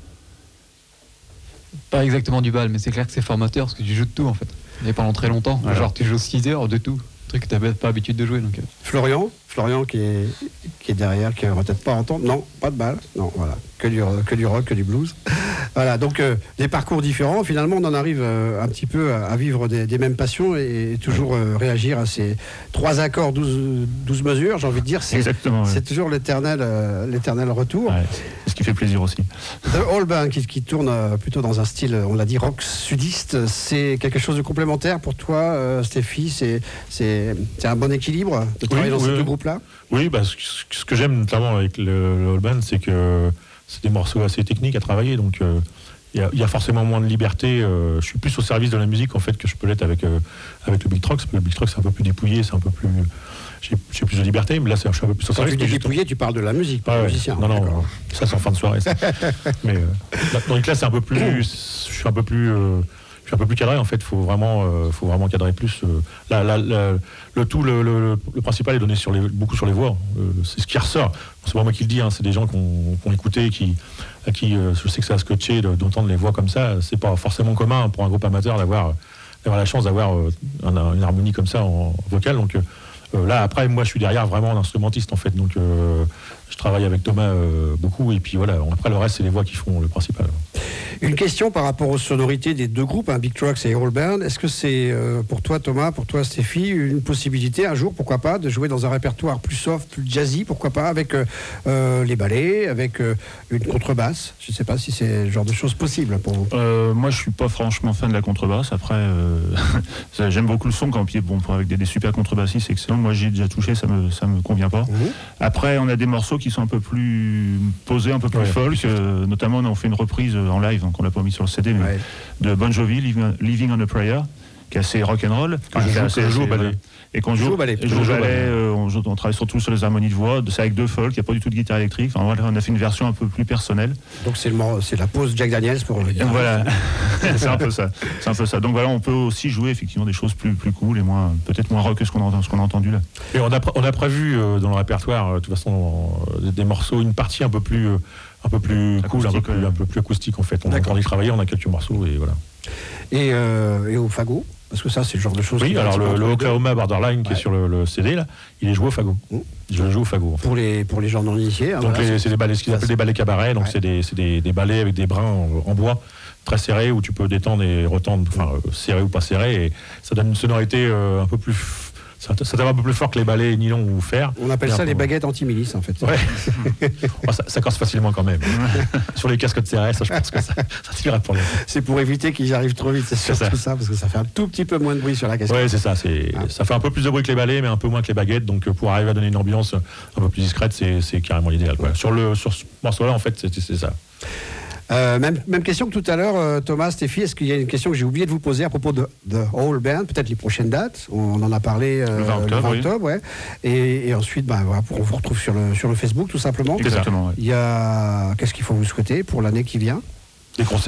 Pas exactement du bal, mais c'est clair que c'est formateur parce que tu joues de tout en fait. Et pendant très longtemps. Voilà. Genre tu joues six heures de tout. Truc que t'avais pas l'habitude de jouer donc. euh. Florian, Florian qui est, qui est derrière, qui va peut-être pas entendre. Non, pas de bal. Non, voilà. Que du, que du rock, que du blues. Voilà, donc euh, des parcours différents. Finalement, on en arrive euh, un petit peu à, à vivre des, des mêmes passions et, et toujours euh, réagir à ces trois accords, douze, douze mesures. J'ai envie de dire, c'est Exactement. ouais. c'est toujours l'éternel euh, l'éternel retour. Ouais. Ce qui fait plaisir aussi. The Whole Band qui, qui tourne euh, plutôt dans un style, on l'a dit, rock sudiste. C'est quelque chose de complémentaire pour toi, euh, Stéphie? C'est c'est c'est un bon équilibre de travailler Oui, dans ces oui. deux groupes-là? Oui, bah, ce, ce que j'aime notamment avec le, le All Band, c'est que c'est des morceaux assez techniques à travailler, donc il euh, y, a, y a forcément moins de liberté. Euh, je suis plus au service de la musique en fait que je peux l'être avec euh, avec le Big Trucks. Le Big Trucks c'est un peu plus dépouillé, c'est un peu plus, j'ai, j'ai plus de liberté, mais là c'est, je suis un peu plus au Quand service. tu dis mais justement- dépouillé, tu parles de la musique, pas Ah du ouais. musicien. Non, non, D'accord. ça c'est en fin de soirée. ça. Mais euh, là, donc là c'est un peu plus, je suis un peu plus, euh, je suis un peu plus cadré en fait. Faut vraiment, euh, faut vraiment cadrer plus. Euh, la, la, la- le tout, le, le, le principal est donné sur les, beaucoup sur les voix. Euh, c'est ce qui ressort. C'est pas moi qui le dis. Hein, c'est des gens qui ont, qui ont écouté, qui, à qui euh, je sais que ça a scotché de- d'entendre les voix comme ça. C'est pas forcément commun pour un groupe amateur d'avoir, d'avoir la chance d'avoir euh, un- une harmonie comme ça en, en vocal. Donc euh, Euh, là, après, moi, je suis derrière vraiment un instrumentiste, en fait. Donc, euh, je travaille avec Thomas euh, beaucoup, et puis voilà, après le reste, c'est les voix qui font le principal. Une question par rapport aux sonorités des deux groupes, hein, Big Trucks et All Band. Est-ce que c'est euh, pour toi Thomas, pour toi Stéphie, une possibilité un jour, pourquoi pas, de jouer dans un répertoire plus soft, plus jazzy, pourquoi pas, avec euh, euh, les ballets, avec euh, une contrebasse? Je ne sais pas si c'est le genre de choses possibles pour vous. Euh, moi, je suis pas franchement fan de la contrebasse. Après, euh, ça, j'aime beaucoup le son quand puis bon, avec des, des super contrebassistes, c'est excellent. Moi, j'ai déjà touché, ça me ça me convient pas. Mmh. Après, on a des morceaux qui sont un peu plus posés, un peu plus ouais, folk. Euh, notamment, on a fait une reprise en live, donc on l'a pas mis sur le C D, mais ouais. de Bon Jovi, Living, Living on a Prayer, qui est assez rock'n'roll. Que je joue, assez, que je joue au ballet. Et qu'on joue, joue au ballet. Je joue au ballet, euh, on, joue, on travaille surtout sur les harmonies de voix. C'est avec deux folk, il n'y a pas du tout de guitare électrique. Enfin, voilà, on a fait une version un peu plus personnelle. Donc c'est, le, c'est la pause Jack Daniels pour le dire. Voilà, c'est un peu ça. C'est un peu ça. Donc voilà, on peut aussi jouer effectivement des choses plus, plus cool et moins, peut-être moins rock que ce qu'on a, ce qu'on a entendu là. Et on a, on a prévu euh, dans le répertoire, euh, de toute façon, euh, des morceaux, une partie un peu plus, euh, un peu plus cool, un peu plus, un peu plus acoustique en fait. On D'accord. a entendu travailler, on a quelques morceaux et voilà. Et, euh, et au fagot? Parce que ça, c'est le genre de choses... Oui, alors le, le Oklahoma Borderline ouais. qui est sur le, le C D, là, il est joué au fagot. Mmh. Je le joue au fagot. En fait. Pour les, pour les gens non initiés. Hein, donc voilà, les, c'est, c'est des ballets, ce qu'ils appellent des ballets cabarets. Donc ouais. c'est, des, c'est des, des ballets avec des brins en, en bois très serrés où tu peux détendre et retendre, enfin mmh. serré ou pas serré. Et ça donne une sonorité euh, un peu plus... Ça, ça tape un peu plus fort que les balais nylon ou fer. On appelle ça les baguettes anti-milice, en fait. Ouais. oh, ça, ça corse facilement quand même. Sur les casques de C R S, je pense que ça, ça tira pour les... C'est pour éviter qu'ils arrivent trop vite, c'est surtout ça. ça, parce que ça fait un tout petit peu moins de bruit sur la casquette. Oui, c'est ça. C'est, ah. Ça fait un peu plus de bruit que les balais, mais un peu moins que les baguettes. Donc, pour arriver à donner une ambiance un peu plus discrète, c'est, c'est carrément l'idéal. Quoi. Sur, le, sur ce morceau-là, en fait, c'est, c'est ça. Euh, même, même question que tout à l'heure, euh, Thomas, Stéphie, est-ce qu'il y a une question que j'ai oublié de vous poser à propos de The Whole Band, peut-être les prochaines dates, on en a parlé euh, le vingt octobre, le vingt octobre oui. ouais. et, et ensuite, bah, voilà, on vous retrouve sur le, sur le Facebook tout simplement. Exactement. Il y a, qu'est-ce qu'il faut vous souhaiter pour l'année qui vient? Des concerts.